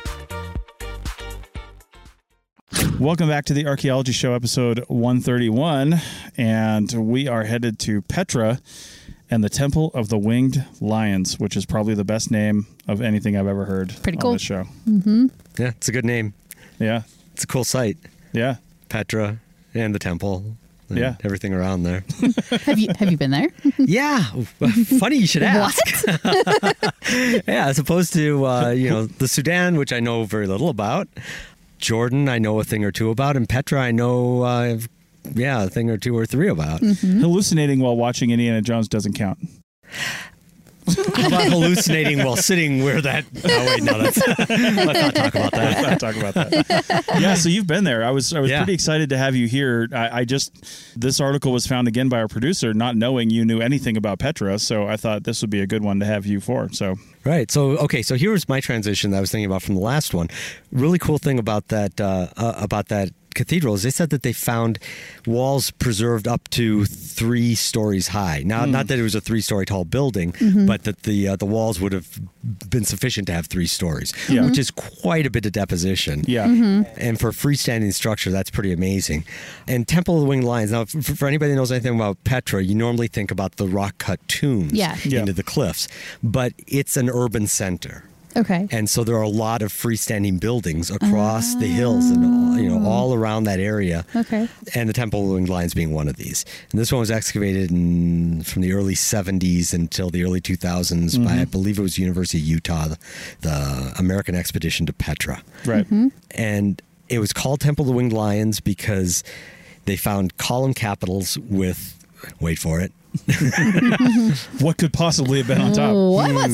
Speaker 4: Welcome back to the Archaeology Show, episode one thirty-one, and we are headed to Petra and the Temple of the Winged Lions, which is probably the best name of anything I've ever heard
Speaker 2: Pretty
Speaker 4: on
Speaker 2: cool.
Speaker 4: this show.
Speaker 2: Mm-hmm.
Speaker 5: Yeah, it's a good name.
Speaker 4: Yeah,
Speaker 5: It's a cool site.
Speaker 4: yeah,
Speaker 5: Petra and the temple. And
Speaker 4: Yeah.
Speaker 5: everything around there.
Speaker 2: Have you have you been there?
Speaker 5: Yeah, funny you should ask. Yeah, as opposed to uh, you know the Sudan, which I know very little about. Jordan, I know a thing or two about, and Petra, I know uh, yeah a thing or two or three about.
Speaker 2: Mm-hmm.
Speaker 4: hallucinating while watching Indiana Jones doesn't count.
Speaker 5: How about hallucinating while sitting where that? Oh wait, no, that's let's not talk about that.
Speaker 4: Let's not talk about that. Yeah, so you've been there. I was I was
Speaker 5: Yeah.
Speaker 4: pretty excited to have you here. I, I just this article was found again by our producer, not knowing you knew anything about Petra. So I thought this would be a good one to have you for. So
Speaker 5: Right. So, okay. So here's my transition that I was thinking about from the last one. Really cool thing about that uh, uh, about that cathedral is they said that they found walls preserved up to three stories high. Now,
Speaker 4: Mm.
Speaker 5: not that it was a three-story tall building,
Speaker 2: Mm-hmm.
Speaker 5: but that the uh, the walls would have been sufficient to have three stories,
Speaker 4: Yeah.
Speaker 5: which is quite a bit of deposition.
Speaker 4: yeah,
Speaker 5: And for a freestanding structure, that's pretty amazing. And Temple of the Winged Lions. Now, for, for anybody that knows anything about Petra, you normally think about the rock-cut tombs
Speaker 2: Yeah.
Speaker 4: Yeah.
Speaker 5: into the cliffs, but it's an urban center.
Speaker 2: Okay.
Speaker 5: And so there are a lot of freestanding buildings across the hills and all, you know all around that area.
Speaker 2: Okay.
Speaker 5: And the Temple of the Winged Lions being one of these. And this one was excavated in, from the early seventies until the early two thousands by, I believe it was University of Utah, the, the American Expedition to Petra.
Speaker 4: right.
Speaker 5: And it was called Temple of the Winged Lions because they found column capitals with, wait for it,
Speaker 4: What could possibly have been on top?
Speaker 2: What was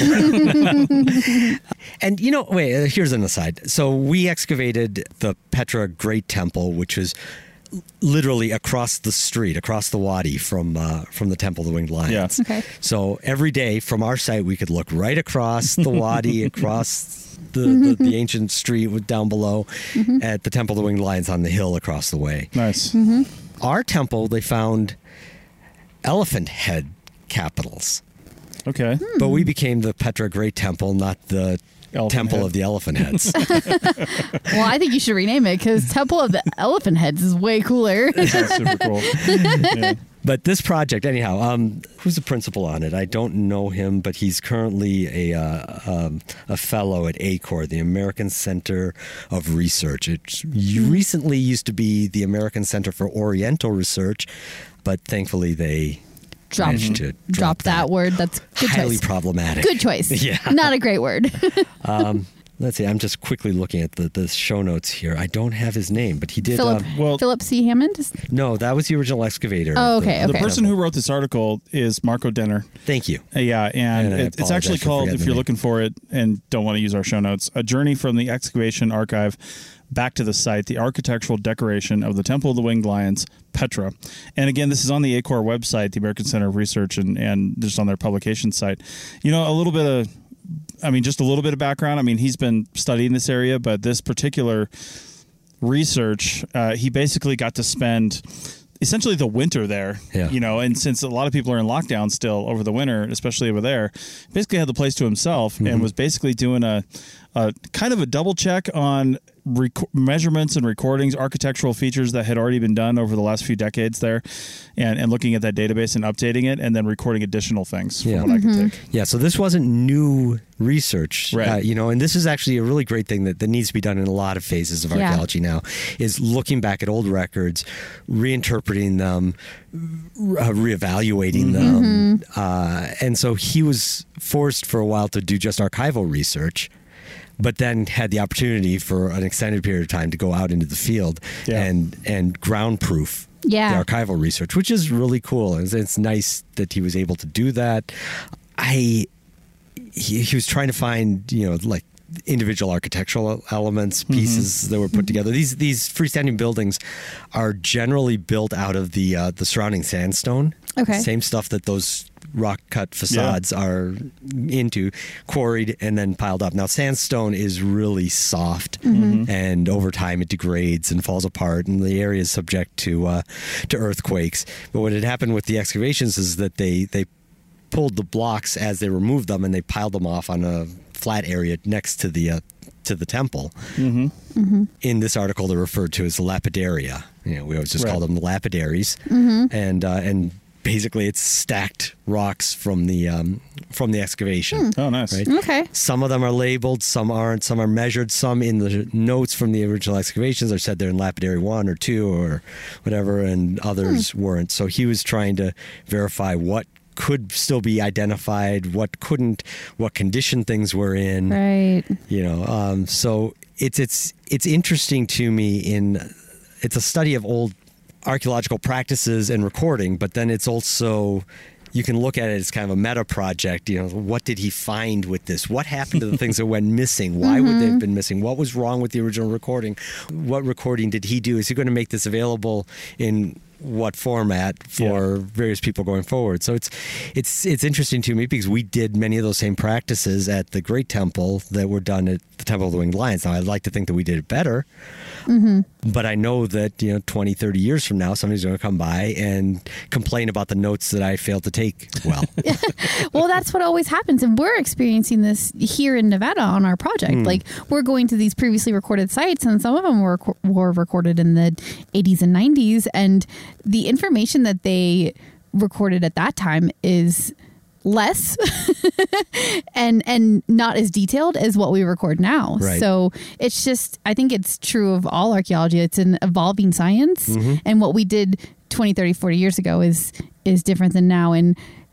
Speaker 2: it?
Speaker 5: And, you know, wait, uh, here's an aside. So we excavated the Petra Great Temple, which was literally across the street, across the wadi from uh, from the Temple of the Winged Lions.
Speaker 4: Yeah.
Speaker 2: Okay.
Speaker 5: So every day from our site, we could look right across the wadi, across the, the, the ancient street with- down below at the Temple of the Winged Lions on the hill across the way.
Speaker 4: Nice.
Speaker 5: Our temple, they found elephant head capitals.
Speaker 4: Okay.
Speaker 5: But we became the Petra Great Temple, not the
Speaker 4: Elephant
Speaker 5: Temple
Speaker 4: head.
Speaker 5: of the Elephant Heads.
Speaker 2: Well, I think you should rename it because Temple of the Elephant Heads is way cooler.
Speaker 4: That's super cool. Yeah.
Speaker 5: But this project, anyhow, um, who's the principal on it? I don't know him, but he's currently a uh, um, a fellow at A C O R, the American Center of Research. It recently used to be the American Center for Oriental Research, but thankfully they
Speaker 2: Drop,
Speaker 5: managed to
Speaker 2: drop
Speaker 5: drop
Speaker 2: that word. That's good
Speaker 5: highly
Speaker 2: choice.
Speaker 5: problematic.
Speaker 2: Good choice.
Speaker 5: Yeah.
Speaker 2: Not a great word.
Speaker 5: Um, let's see. I'm just quickly looking at the, the show notes here. I don't have his name, but he did.
Speaker 2: Philip,
Speaker 5: um,
Speaker 4: Well-
Speaker 2: Philip C. Hammond?
Speaker 5: no, that was the original excavator.
Speaker 2: Oh,
Speaker 5: of the-
Speaker 2: okay,
Speaker 4: The
Speaker 2: okay.
Speaker 4: person who wrote this article is Marco Denner.
Speaker 5: Thank you.
Speaker 4: Uh, yeah, and,
Speaker 5: And I
Speaker 4: it, it's
Speaker 5: apologize
Speaker 4: actually
Speaker 5: for
Speaker 4: called,
Speaker 5: forgetting
Speaker 4: if
Speaker 5: the
Speaker 4: you're
Speaker 5: name.
Speaker 4: looking for it and don't want to use our show notes, A Journey from the Excavation Archive Back to the Site, the Architectural Decoration of the Temple of the Winged Lions, Petra. And again, this is on the A C O R website, the American Center of Research, and, and just on their publication site. You know, a little bit of, I mean, just a little bit of background. I mean, he's been studying this area, but this particular research, uh, he basically got to spend essentially the winter there,
Speaker 5: Yeah.
Speaker 4: you know, and since a lot of people are in lockdown still over the winter, especially over there, basically had the place to himself and was basically doing a, a kind of a double check on rec- measurements and recordings, architectural features that had already been done over the last few decades there, and, and looking at that database and updating it, and then recording additional things from
Speaker 5: Yeah.
Speaker 4: what
Speaker 2: Mm-hmm.
Speaker 4: I could take.
Speaker 5: Yeah, so this wasn't new research,
Speaker 4: Right.
Speaker 5: uh, you know, and this is actually a really great thing that, that needs to be done in a lot of phases of
Speaker 2: Yeah.
Speaker 5: archaeology now, is looking back at old records, reinterpreting them, uh, reevaluating them. Uh, and so he was forced for a while to do just archival research, but then had the opportunity for an extended period of time to go out into the field
Speaker 4: Yeah.
Speaker 5: and, and ground proof
Speaker 2: Yeah.
Speaker 5: the archival research, which is really cool. It's, it's nice that he was able to do that. I he, he was trying to find, you know, like individual architectural elements, pieces that were put together. These these freestanding buildings are generally built out of the uh, the surrounding sandstone.
Speaker 2: Okay.
Speaker 5: Same stuff that those rock cut facades are into, quarried and then piled up. Now, sandstone is really soft, and over time it degrades and falls apart, and the area is subject to uh, to earthquakes. But what had happened with the excavations is that they they pulled the blocks as they removed them, and they piled them off on a flat area next to the uh, to the temple. In this article, they're referred to as the lapidaria. You know, we always just
Speaker 4: Right.
Speaker 5: call them the lapidaries, and uh, and basically it's stacked rocks from the um, from the excavation.
Speaker 4: Oh, nice.
Speaker 5: Right.
Speaker 2: Okay.
Speaker 5: Some of them are labeled, some aren't, some are measured, some in the notes from the original excavations are said they're in lapidary one or two or whatever, and others weren't. So he was trying to verify what could still be identified, what couldn't, what condition things were in.
Speaker 2: Right.
Speaker 5: You know, um, so it's it's it's interesting to me. In it's a study of old archaeological practices and recording, but then it's also, you can look at it as kind of a meta project. You know, what did he find with this? What happened to the things that went missing? Why would they have been missing? What was wrong with the original recording? What recording did he do? Is he going to make this available in what format for
Speaker 4: Yeah.
Speaker 5: various people going forward? So it's it's it's interesting to me because we did many of those same practices at the Great Temple that were done at the Temple of the Winged Lions. Now, I'd like to think that we did it better, but I know that, you know, twenty, thirty years from now, somebody's going to come by and complain about the notes that I failed to take well.
Speaker 2: Well, that's what always happens. And we're experiencing this here in Nevada on our project.
Speaker 5: Hmm.
Speaker 2: Like, we're going to these previously recorded sites, and some of them were, were recorded in the eighties and nineties. And the information that they recorded at that time is less and and not as detailed as what we record now.
Speaker 5: Right.
Speaker 2: So it's just, I think it's true of all archaeology. It's an evolving science, and what we did twenty, thirty, forty years ago is is different than now. And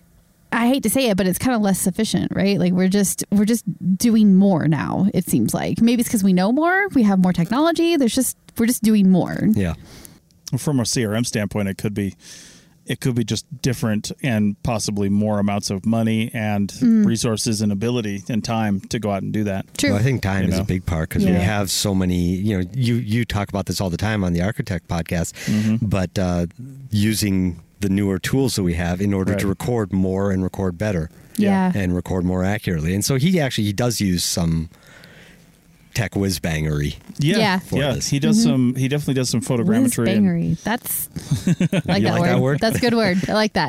Speaker 2: I hate to say it, but it's kind of less sufficient, right? Like we're just we're just doing more now, it seems like. Maybe it's because we know more, we have more technology. There's just we're just doing more.
Speaker 5: Yeah.
Speaker 4: From a C R M standpoint, it could be it could be just different and possibly more amounts of money and resources and ability and time to go out and do that.
Speaker 2: True.
Speaker 5: Well, I think time
Speaker 4: You
Speaker 5: is
Speaker 4: know?
Speaker 5: a big part because
Speaker 2: Yeah.
Speaker 5: we have so many, you know, you, you talk about this all the time on the Architect podcast, but uh, using the newer tools that we have in order
Speaker 4: Right.
Speaker 5: to record more and record better
Speaker 2: Yeah.
Speaker 5: and record more accurately. And so he actually, he does use some tech whiz-bangery.
Speaker 4: Yeah,
Speaker 2: Yeah.
Speaker 5: For
Speaker 4: yeah.
Speaker 5: this.
Speaker 4: He does some. He definitely does some photogrammetry. and
Speaker 2: Whiz-bangery. That's I like,
Speaker 5: You
Speaker 2: that,
Speaker 5: like
Speaker 2: word.
Speaker 5: that word?
Speaker 2: That's a good word. I like that.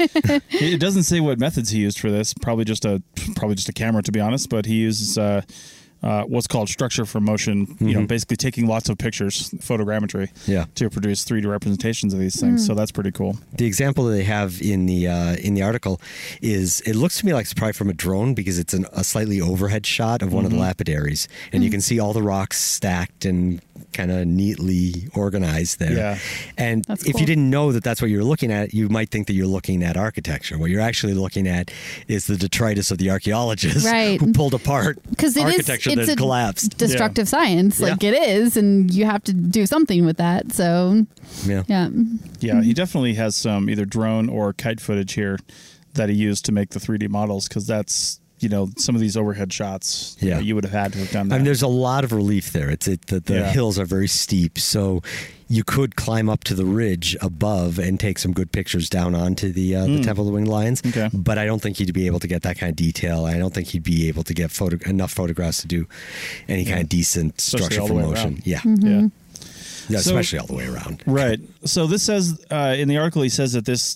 Speaker 4: It doesn't say what methods he used for this. Probably just a probably just a camera, to be honest. But he uses uh, uh, what's called structure for motion. You know, basically taking lots of pictures, photogrammetry,
Speaker 5: Yeah.
Speaker 4: to produce three D representations of these things. So that's pretty cool.
Speaker 5: The example that they have in the uh, in the article is, it looks to me like it's probably from a drone because it's an, a slightly overhead shot of one of the lapidaries, and you can see all the rocks stacked and kind of neatly organized there.
Speaker 4: Yeah.
Speaker 5: And
Speaker 2: That's
Speaker 5: if
Speaker 2: cool.
Speaker 5: you didn't know that that's what you were looking at, you might think that you're looking at architecture. What you're actually looking at is the detritus of the archaeologists
Speaker 2: Right.
Speaker 5: who pulled apart
Speaker 2: Because it is
Speaker 5: architecture
Speaker 2: it's
Speaker 5: that
Speaker 2: a
Speaker 5: collapsed.
Speaker 2: destructive science. Like
Speaker 5: Yeah.
Speaker 2: it is, and you have to do something with that. So
Speaker 5: Yeah.
Speaker 2: yeah.
Speaker 4: Yeah, he definitely has some either drone or kite footage here that he used to make the three D models, because that's, you know, some of these overhead shots. you
Speaker 5: Yeah.
Speaker 4: know, you would have had to have done that.
Speaker 5: I mean, there's a lot of relief there. It's it, the, the
Speaker 4: Yeah.
Speaker 5: hills are very steep, so you could climb up to the ridge above and take some good pictures down onto the uh, the Temple of the Winged Lions.
Speaker 4: Okay.
Speaker 5: But I don't think he'd be able to get that kind of detail. I don't think he'd be able to get photo- enough photographs to do any kind of decent
Speaker 4: Especially
Speaker 5: structure
Speaker 4: all
Speaker 5: for
Speaker 4: the way
Speaker 5: motion.
Speaker 4: around.
Speaker 5: Yeah.
Speaker 4: yeah.
Speaker 5: Yeah,
Speaker 4: So-
Speaker 5: especially all the way around.
Speaker 4: Right. So this says uh, in the article, he says that this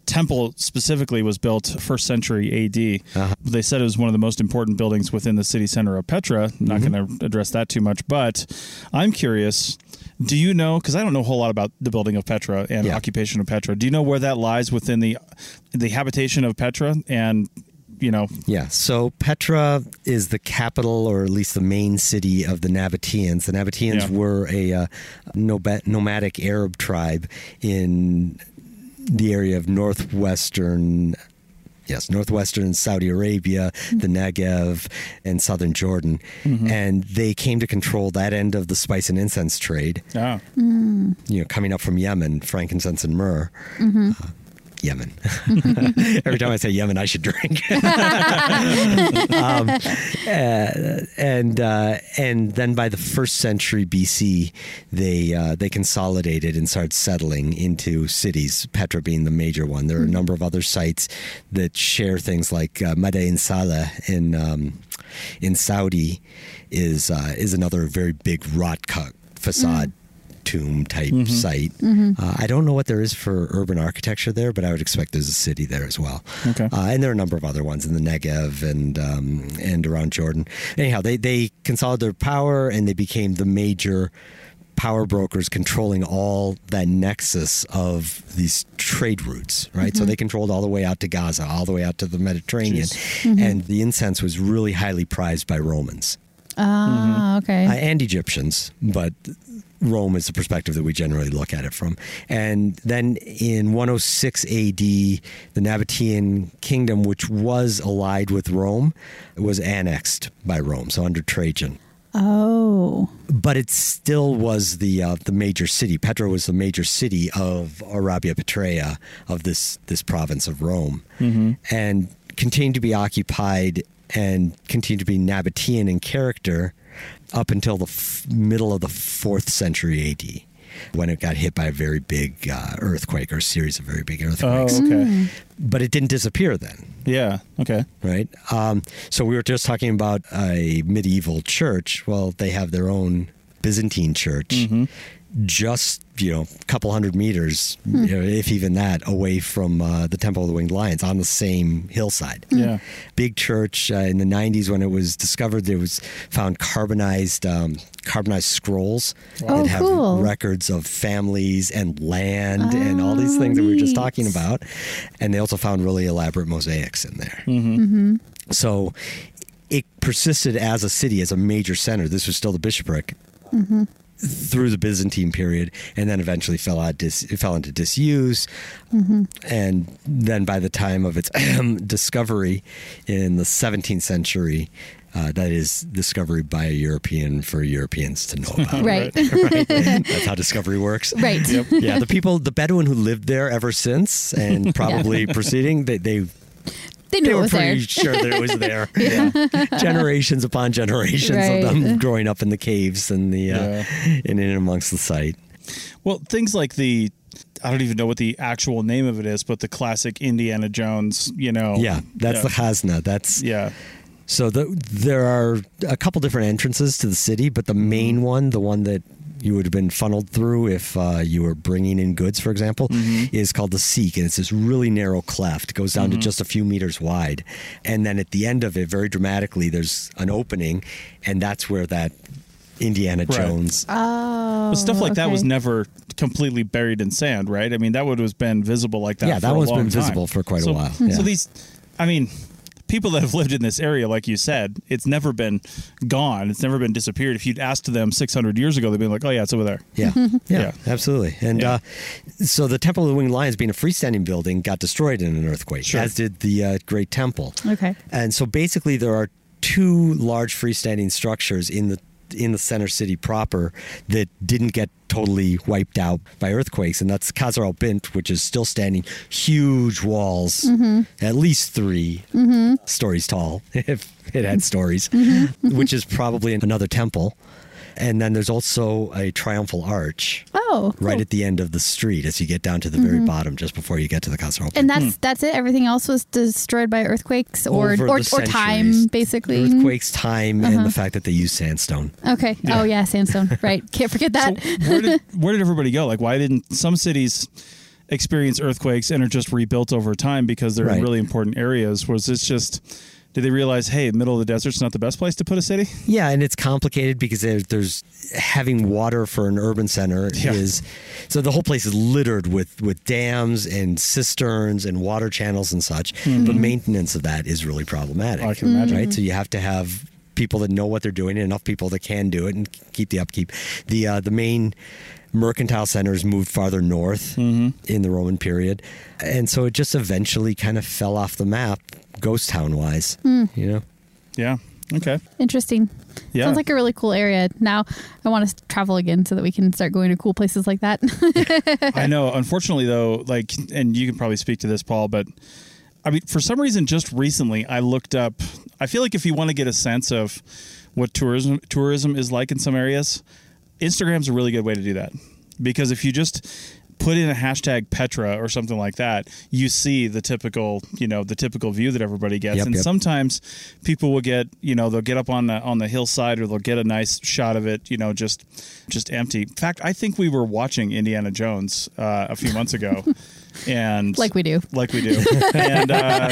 Speaker 4: temple specifically was built first century A D. Uh-huh. They said it was one of the most important buildings within the city center of Petra. Not mm-hmm. going to address that too much, but I'm curious, do you know, because I don't know a whole lot about the building of Petra and yeah. occupation of Petra, do you know where that lies within the the habitation of Petra and, you know?
Speaker 5: Yeah, so Petra is the capital, or at least the main city of the Nabateans. The Nabateans yeah. were a uh, nomadic Arab tribe in the area of northwestern, yes, northwestern Saudi Arabia, mm-hmm. the Negev, and southern Jordan. Mm-hmm. And they came to control that end of the spice and incense trade. Oh. Mm. You know, coming up from Yemen, frankincense and myrrh. Mm-hmm. Uh, Yemen. Every time I say Yemen, I should drink. um, uh, and uh, and then by the first century B C, they uh, they consolidated and started settling into cities. Petra being the major one. There are a number of other sites that share things like uh, Madain Saleh in um, in Saudi is uh, is another very big rock cut facade. Mm. tomb type mm-hmm. site. Mm-hmm. Uh, I don't know what there is for urban architecture there, but I would expect there's a city there as well. Okay. Uh, and there are a number of other ones in the Negev and um, and around Jordan. Anyhow, they, they consolidated their power and they became the major power brokers controlling all that nexus of these trade routes, right? Mm-hmm. So they controlled all the way out to Gaza, all the way out to the Mediterranean. Mm-hmm. And the incense was really highly prized by Romans.
Speaker 2: Ah, mm-hmm. okay.
Speaker 5: Uh, and Egyptians, but Rome is the perspective that we generally look at it from. And then in one oh six A D, the Nabatean kingdom, which was allied with Rome, was annexed by Rome, so under Trajan.
Speaker 2: Oh.
Speaker 5: But it still was the uh, the major city. Petra was the major city of Arabia Petraea, of this, this province of Rome, mm-hmm. and continued to be occupied and continued to be Nabatean in character up until the f- middle of the fourth century A D, when it got hit by a very big uh, earthquake, or a series of very big earthquakes.
Speaker 4: Oh, okay. Mm.
Speaker 5: But it didn't disappear then.
Speaker 4: Yeah, okay.
Speaker 5: Right? Um, so we were just talking about a medieval church. Well, they have their own Byzantine church. Mm-hmm. Just, you know, a couple hundred meters, hmm. you know, if even that, away from uh, the Temple of the Winged Lions, on the same hillside.
Speaker 4: Yeah.
Speaker 5: Big church. Uh, in the nineties, when it was discovered, there was found carbonized um, carbonized scrolls
Speaker 2: oh,
Speaker 5: that have
Speaker 2: cool.
Speaker 5: records of families and land oh, and all these things neat. that we were just talking about. And they also found really elaborate mosaics in there.
Speaker 2: Mm-hmm. Mm-hmm.
Speaker 5: So it persisted as a city, as a major center. This was still the bishopric. Mm-hmm. Through the Byzantine period, and then eventually fell out dis, it fell into disuse. Mm-hmm. And then by the time of its discovery in the seventeenth century, uh, that is discovery by a European for Europeans to know about.
Speaker 2: Right.
Speaker 5: right. That's how discovery works.
Speaker 2: Right.
Speaker 4: Yep.
Speaker 5: Yeah. The people, the Bedouin who lived there ever since, and probably yeah. preceding, they, they
Speaker 2: They knew
Speaker 5: they
Speaker 2: it
Speaker 5: were
Speaker 2: was
Speaker 5: pretty
Speaker 2: there.
Speaker 5: sure that it was there. yeah. Generations upon generations
Speaker 2: right.
Speaker 5: of them growing up in the caves and the uh,
Speaker 4: yeah.
Speaker 5: in and amongst the site.
Speaker 4: Well, things like the, I don't even know what the actual name of it is, but the classic Indiana Jones, you know.
Speaker 5: Yeah, that's
Speaker 4: yeah.
Speaker 5: the Khazna. That's
Speaker 4: yeah.
Speaker 5: So the, there are a couple different entrances to the city, but the main one, the one that you would have been funneled through if uh, you were bringing in goods, for example, mm-hmm. is called the Siq, and it's this really narrow cleft. It goes down mm-hmm. to just a few meters wide. And then at the end of it, very dramatically, there's an opening, and that's where that Indiana
Speaker 4: right.
Speaker 5: Jones...
Speaker 2: Oh,
Speaker 4: but stuff like
Speaker 2: okay.
Speaker 4: that was never completely buried in sand, right? I mean, that would have been visible like that
Speaker 5: Yeah,
Speaker 4: for
Speaker 5: that
Speaker 4: a
Speaker 5: one's
Speaker 4: long
Speaker 5: been
Speaker 4: time.
Speaker 5: visible for quite
Speaker 4: so,
Speaker 5: a while. Yeah.
Speaker 4: So these, I mean... people that have lived in this area, like you said, it's never been gone. It's never been disappeared. If you'd asked them six hundred years ago, they'd be like, oh, yeah, it's over there.
Speaker 5: Yeah, yeah,
Speaker 4: yeah.
Speaker 5: absolutely. And
Speaker 4: yeah.
Speaker 5: uh, so the Temple of the Winged Lions, being a freestanding building, got destroyed in an earthquake,
Speaker 4: sure.
Speaker 5: as did the uh, Great Temple.
Speaker 2: Okay.
Speaker 5: And so basically there are two large freestanding structures in the in the center city proper that didn't get totally wiped out by earthquakes, and that's Qasr al-Bint, which is still standing, huge walls, mm-hmm. at least three mm-hmm. stories tall, if it had stories, mm-hmm. which is probably another temple. And then there's also a triumphal arch
Speaker 2: oh, cool.
Speaker 5: right at the end of the street as you get down to the mm-hmm. very bottom, just before you get to the Qasr al-Bint.
Speaker 2: And that's that's it? Everything else was destroyed by earthquakes or or, or time, basically?
Speaker 5: Earthquakes, time,
Speaker 2: uh-huh.
Speaker 5: and the fact that they use sandstone.
Speaker 2: Okay. Yeah. Oh, yeah, sandstone. Right. Can't forget that.
Speaker 4: So where did where did everybody go? Like, why didn't some cities experience earthquakes and are just rebuilt over time because they're
Speaker 5: Right.
Speaker 4: in really important areas. Was this just, did they realize, hey, middle of the desert's not the best place to put a city?
Speaker 5: Yeah, and it's complicated because there, there's having water for an urban center
Speaker 4: Yeah.
Speaker 5: is so the whole place is littered with with dams and cisterns and water channels and such. But maintenance of that is really problematic.
Speaker 4: I can imagine.
Speaker 5: Right, so you have to have people that know what they're doing and enough people that can do it and keep the upkeep. The uh, the main mercantile centers moved farther north
Speaker 4: Mm-hmm.
Speaker 5: in the Roman period, and so it just eventually kind of fell off the map, ghost town wise. You know.
Speaker 4: Yeah. Okay.
Speaker 2: Interesting.
Speaker 4: Yeah.
Speaker 2: Sounds like a really cool area. Now I want to travel again so that we can start going to cool places like that.
Speaker 4: I know. Unfortunately, though, like, and you can probably speak to this, Paul, but I mean, for some reason, just recently, I looked up. I feel like if you want to get a sense of what tourism tourism is like in some areas, Instagram's a really good way to do that. Because if you just put in a hashtag Petra or something like that, you see the typical, you know, the typical view that everybody gets.
Speaker 5: Yep,
Speaker 4: and
Speaker 5: yep.
Speaker 4: sometimes people will get, you know, they'll get up on the on the hillside or they'll get a nice shot of it, you know, just just empty. In fact, I think we were watching Indiana Jones uh, a few months ago. And
Speaker 2: Like we do.
Speaker 4: Like we do. And uh,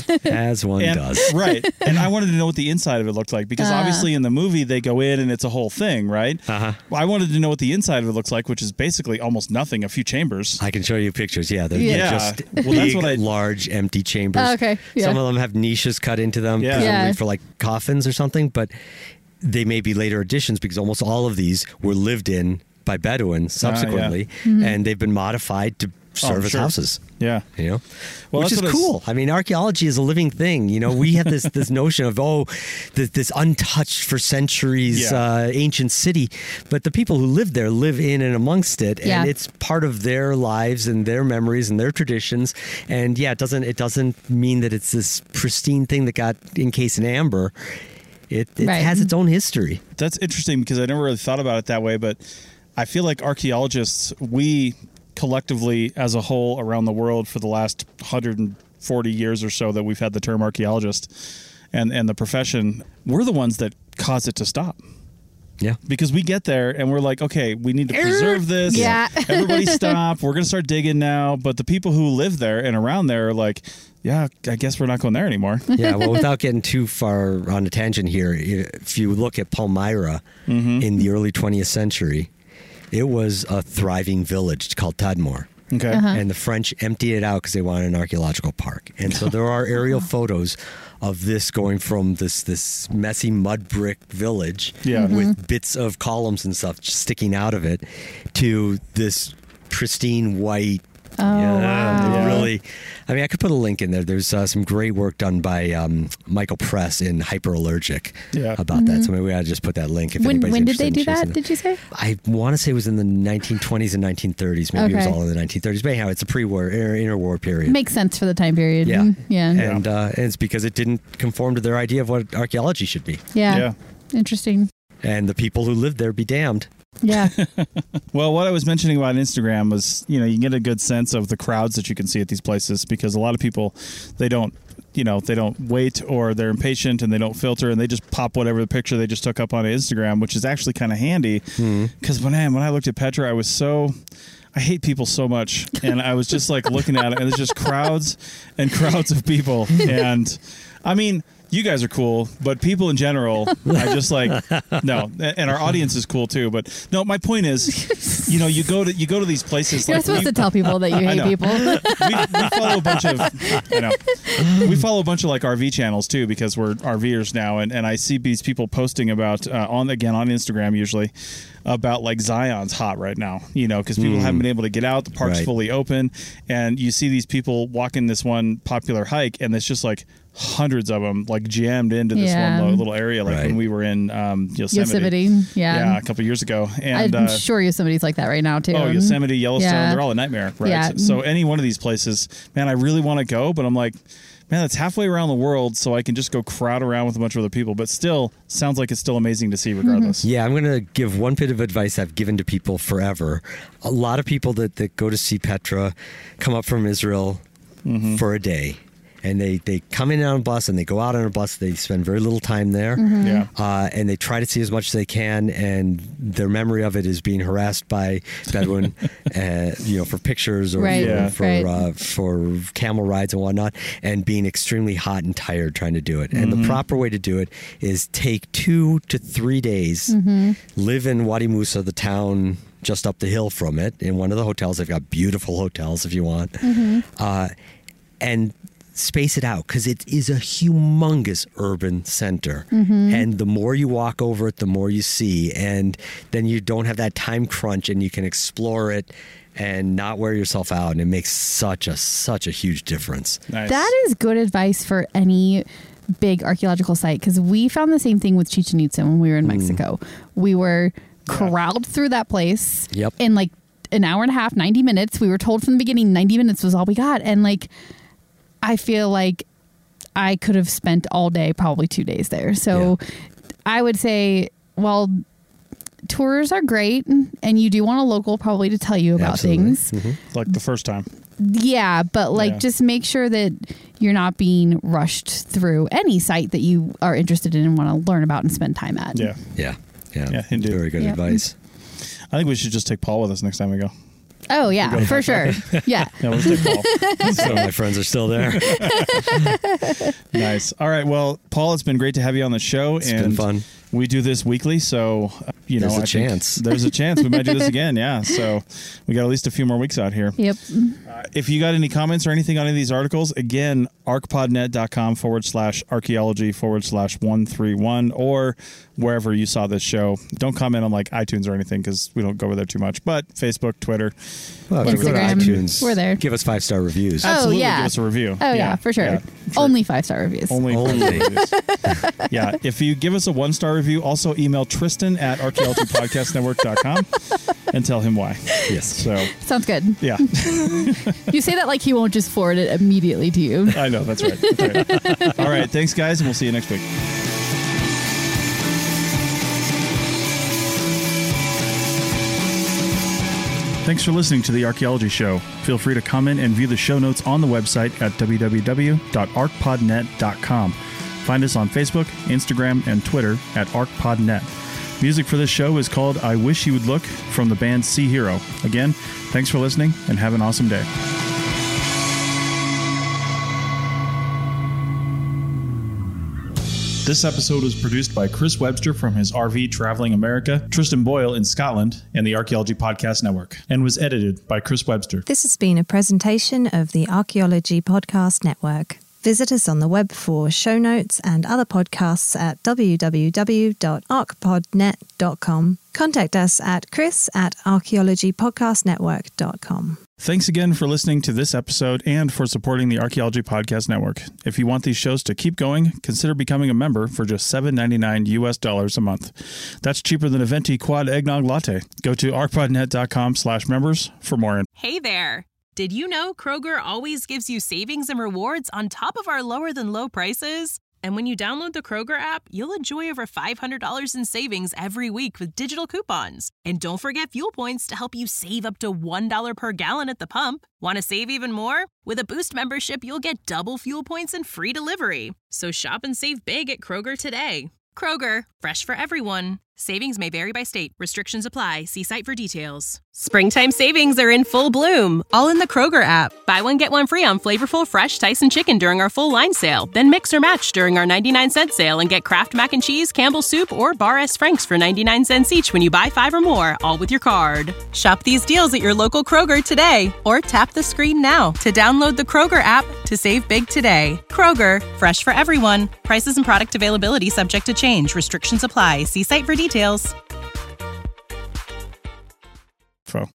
Speaker 5: As one
Speaker 4: and,
Speaker 5: does.
Speaker 4: right. And I wanted to know what the inside of it looked like because
Speaker 2: Uh.
Speaker 4: obviously in the movie they go in and it's a whole thing, right?
Speaker 5: Uh-huh.
Speaker 4: Well, I wanted to know what the inside of it looks like, which is basically almost nothing, a few chambers.
Speaker 5: I can show you pictures. Yeah, they're,
Speaker 2: Yeah.
Speaker 5: they're just
Speaker 4: Well,
Speaker 5: big,
Speaker 4: that's what I-
Speaker 5: large, empty chambers.
Speaker 2: Oh, okay, yeah.
Speaker 5: Some of them have niches cut into them,
Speaker 4: Yeah.
Speaker 5: presumably
Speaker 2: Yeah.
Speaker 5: for like coffins or something, but they may be later additions because almost all of these were lived in by Bedouins subsequently,
Speaker 2: Mm-hmm.
Speaker 5: and they've been modified to serve as
Speaker 4: sure.
Speaker 5: houses.
Speaker 4: Yeah.
Speaker 5: You know,
Speaker 4: Well,
Speaker 5: which
Speaker 4: that's
Speaker 5: is
Speaker 4: what I was-
Speaker 5: cool. I mean, archaeology is a living thing. You know, we have this this notion of oh, this, this untouched for centuries
Speaker 4: Yeah.
Speaker 5: uh, ancient city, but the people who live there live in and amongst it,
Speaker 2: Yeah.
Speaker 5: and it's part of their lives and their memories and their traditions. And yeah, it doesn't it doesn't mean that it's this pristine thing that got encased in amber. It, it
Speaker 2: Right.
Speaker 5: has its own history.
Speaker 4: That's interesting because I never really thought about it that way, but I feel like archaeologists, we collectively as a whole around the world for the last one hundred forty years or so that we've had the term archaeologist and, and the profession, we're the ones that cause it to stop.
Speaker 5: Yeah.
Speaker 4: Because we get there and we're like, okay, we need to preserve this.
Speaker 2: Yeah.
Speaker 4: Everybody stop. We're going to start digging now. But the people who live there and around there are like, yeah, I guess we're not going there anymore.
Speaker 5: Yeah, well, without getting too far on a tangent here, if you look at Palmyra
Speaker 4: Mm-hmm.
Speaker 5: in the early twentieth century, it was a thriving village called Tadmor.
Speaker 4: Okay.
Speaker 5: And the French emptied it out because they wanted an archaeological park. And so there are aerial photos of this going from this this messy mud brick village
Speaker 4: Yeah. Mhm.
Speaker 5: with bits of columns and stuff just sticking out of it to this pristine white.
Speaker 2: Oh,
Speaker 5: yeah,
Speaker 2: wow.
Speaker 5: really. I mean, I could put a link in there. There's uh, some great work done by um, Michael Press in Hyperallergic
Speaker 4: Yeah.
Speaker 5: about that. So maybe we ought to just put that link if
Speaker 2: When,
Speaker 5: anybody's
Speaker 2: when did they
Speaker 5: interested
Speaker 2: do
Speaker 5: in
Speaker 2: that,
Speaker 5: chasing it.
Speaker 2: did you say?
Speaker 5: I want to say it was in the nineteen twenties and nineteen thirties. Maybe it was
Speaker 2: Okay.
Speaker 5: all in the nineteen thirties. But anyhow, it's a pre-war, inter- interwar period.
Speaker 2: Makes sense for the time period.
Speaker 5: Yeah.
Speaker 2: Mm, Yeah.
Speaker 5: And uh, it's because it didn't conform to their idea of what archaeology should be.
Speaker 2: Yeah.
Speaker 4: Yeah.
Speaker 2: Interesting.
Speaker 5: And the people who lived there be damned.
Speaker 2: Yeah.
Speaker 4: Well, what I was mentioning about Instagram was, you know, you get a good sense of the crowds that you can see at these places because a lot of people, they don't, you know, they don't wait or they're impatient and they don't filter and they just pop whatever the picture they just took up on Instagram, which is actually kind of handy because when I, when I looked at Petra, I was so... I hate people so much, and I was just like looking at it, and there's just crowds and crowds of people, and I mean, you guys are cool, but people in general, I just like no, and our audience is cool too. But no, my point is, you know, you go to you go to these places.
Speaker 2: You're
Speaker 4: like
Speaker 2: supposed
Speaker 4: we,
Speaker 2: to tell people that you
Speaker 4: I
Speaker 2: hate
Speaker 4: know.
Speaker 2: people.
Speaker 4: we, we follow a bunch of I know we follow a bunch of like R V channels too because we're RVers now, and, and I see these people posting about uh, on again on Instagram usually about like Zion's hot right now, you know, because people haven't been able to get out. The park's
Speaker 5: Right.
Speaker 4: fully open, and you see these people walking this one popular hike, and it's just like hundreds of them like jammed into this
Speaker 2: Yeah.
Speaker 4: one lo- little area, like
Speaker 5: Right.
Speaker 4: when we were in um, Yosemite,
Speaker 2: Yosemite. Yeah.
Speaker 4: yeah, a couple years ago, and
Speaker 2: I'm
Speaker 4: uh,
Speaker 2: sure Yosemite's like that right now, too.
Speaker 4: Oh, Yosemite, Yellowstone,
Speaker 2: Yeah.
Speaker 4: they're all a nightmare, right?
Speaker 2: Yeah.
Speaker 4: So any one of these places, man, I really want to go, but I'm like, man, that's halfway around the world, so I can just go crowd around with a bunch of other people, but still, sounds like it's still amazing to see regardless.
Speaker 5: Yeah, I'm going to give one bit of advice I've given to people forever. A lot of people that, that go to see Petra come up from Israel for a day. and they, they come in on a bus and they go out on a bus. They spend very little time there,
Speaker 2: Mm-hmm.
Speaker 4: Yeah.
Speaker 5: uh, and they try to see as much as they can. And their memory of it is being harassed by Bedouin, uh, you know, for pictures or
Speaker 2: Right,
Speaker 5: for
Speaker 4: Yeah.
Speaker 5: for,
Speaker 2: right.
Speaker 5: uh, for camel rides and whatnot, and being extremely hot and tired trying to do it. And the proper way to do it is take two to three days,
Speaker 2: Mm-hmm.
Speaker 5: live in Wadi Musa, the town just up the hill from it, in one of the hotels. They've got beautiful hotels if you want,
Speaker 2: Mm-hmm.
Speaker 5: uh, and space it out, because it is a humongous urban center.
Speaker 2: Mm-hmm.
Speaker 5: And the more you walk over it, the more you see, and then you don't have that time crunch, and you can explore it and not wear yourself out, and it makes such a such a huge difference.
Speaker 4: Nice.
Speaker 2: That is good advice for any big archaeological site, because we found the same thing with Chichen Itza when we were in Mexico. We were corralled through that place
Speaker 5: Yep.
Speaker 2: in like an hour and a half, ninety minutes. We were told from the beginning ninety minutes was all we got. And like, I feel like I could have spent all day, probably two days there. So I would say, well, tours are great, and you do want a local probably to tell you about
Speaker 5: Absolutely.
Speaker 2: things.
Speaker 4: Like the first time.
Speaker 2: Yeah, but like
Speaker 4: Yeah.
Speaker 2: just make sure that you're not being rushed through any site that you are interested in and want to learn about and spend time at.
Speaker 4: Yeah.
Speaker 5: Yeah, yeah,
Speaker 4: Yeah, indeed.
Speaker 5: very good
Speaker 2: Yep.
Speaker 5: advice.
Speaker 4: I think we should just take Paul with us next time we go.
Speaker 2: Oh yeah, for sure. Yeah.
Speaker 4: Yeah, let's take Paul.
Speaker 5: Some of my friends are still there.
Speaker 4: Nice. All right. Well, Paul, it's been great to have you on the show.
Speaker 5: It's
Speaker 4: and
Speaker 5: been fun.
Speaker 4: We do this weekly, so uh, you
Speaker 5: There's
Speaker 4: know,
Speaker 5: a
Speaker 4: I think
Speaker 5: chance.
Speaker 4: There's a chance we might do this again. Yeah. So we got at least a few more weeks out here.
Speaker 2: Yep.
Speaker 4: Uh, if you got any comments or anything on any of these articles, again, arcpodnet.com forward slash archaeology forward slash one three one, or wherever you saw this show. Don't comment on like iTunes or anything, because we don't go over there too much. But Facebook, Twitter.
Speaker 5: Well, if you go to
Speaker 2: Instagram.
Speaker 5: iTunes,
Speaker 2: We're there.
Speaker 5: Give us five star reviews.
Speaker 2: Oh,
Speaker 4: Absolutely,
Speaker 2: yeah.
Speaker 4: give us a review.
Speaker 2: Oh yeah, for sure.
Speaker 4: yeah,
Speaker 2: Only five star reviews.
Speaker 4: Only.
Speaker 5: Only.
Speaker 4: Yeah. If you give us a one star review, also email Tristan at archaeology podcast network dot com and tell him why.
Speaker 5: Yes.
Speaker 4: So,
Speaker 2: Sounds good.
Speaker 4: yeah,
Speaker 2: You say that like he won't just forward it immediately to you.
Speaker 4: I know. That's right. That's right. All right. Thanks, guys, and we'll see you next week. Thanks for listening to The Archaeology Show. Feel free to comment and view the show notes on the website at w w w dot arcpodnet dot com. Find us on Facebook, Instagram, and Twitter at arcpodnet. Music for this show is called I Wish You Would Look from the band Sea Hero. Again, thanks for listening and have an awesome day. This episode was produced by Chris Webster from his R V Traveling America, Tristan Boyle in Scotland, and the Archaeology Podcast Network, and was edited by Chris Webster.
Speaker 3: This has been a presentation of the Archaeology Podcast Network. Visit us on the web for show notes and other podcasts at w w w dot arcpodnet dot com. Contact us at chris at archaeology podcast network dot com.
Speaker 4: Thanks again for listening to this episode and for supporting the Archaeology Podcast Network. If you want these shows to keep going, consider becoming a member for just seven ninety-nine U S dollars a month. That's cheaper than a venti quad eggnog latte. Go to arcpodnet dot com slash members for more info.
Speaker 1: Hey there! Did you know Kroger always gives you savings and rewards on top of our lower than low prices? And when you download the Kroger app, you'll enjoy over five hundred dollars in savings every week with digital coupons. And don't forget fuel points to help you save up to one dollar per gallon at the pump. Want to save even more? With a Boost membership, you'll get double fuel points and free delivery. So shop and save big at Kroger today. Kroger, fresh for everyone. Savings may vary by state. Restrictions apply. See site for details. Springtime savings are in full bloom, all in the Kroger app. Buy one, get one free on flavorful, fresh Tyson chicken during our full line sale. Then mix or match during our ninety-nine cent sale and get Kraft Mac and Cheese, Campbell's Soup, or Bar S. Frank's for ninety-nine cents each when you buy five or more, all with your card. Shop these deals at your local Kroger today, or tap the screen now to download the Kroger app to save big today. Kroger, fresh for everyone. Prices and product availability subject to change. Restrictions apply. See site for details.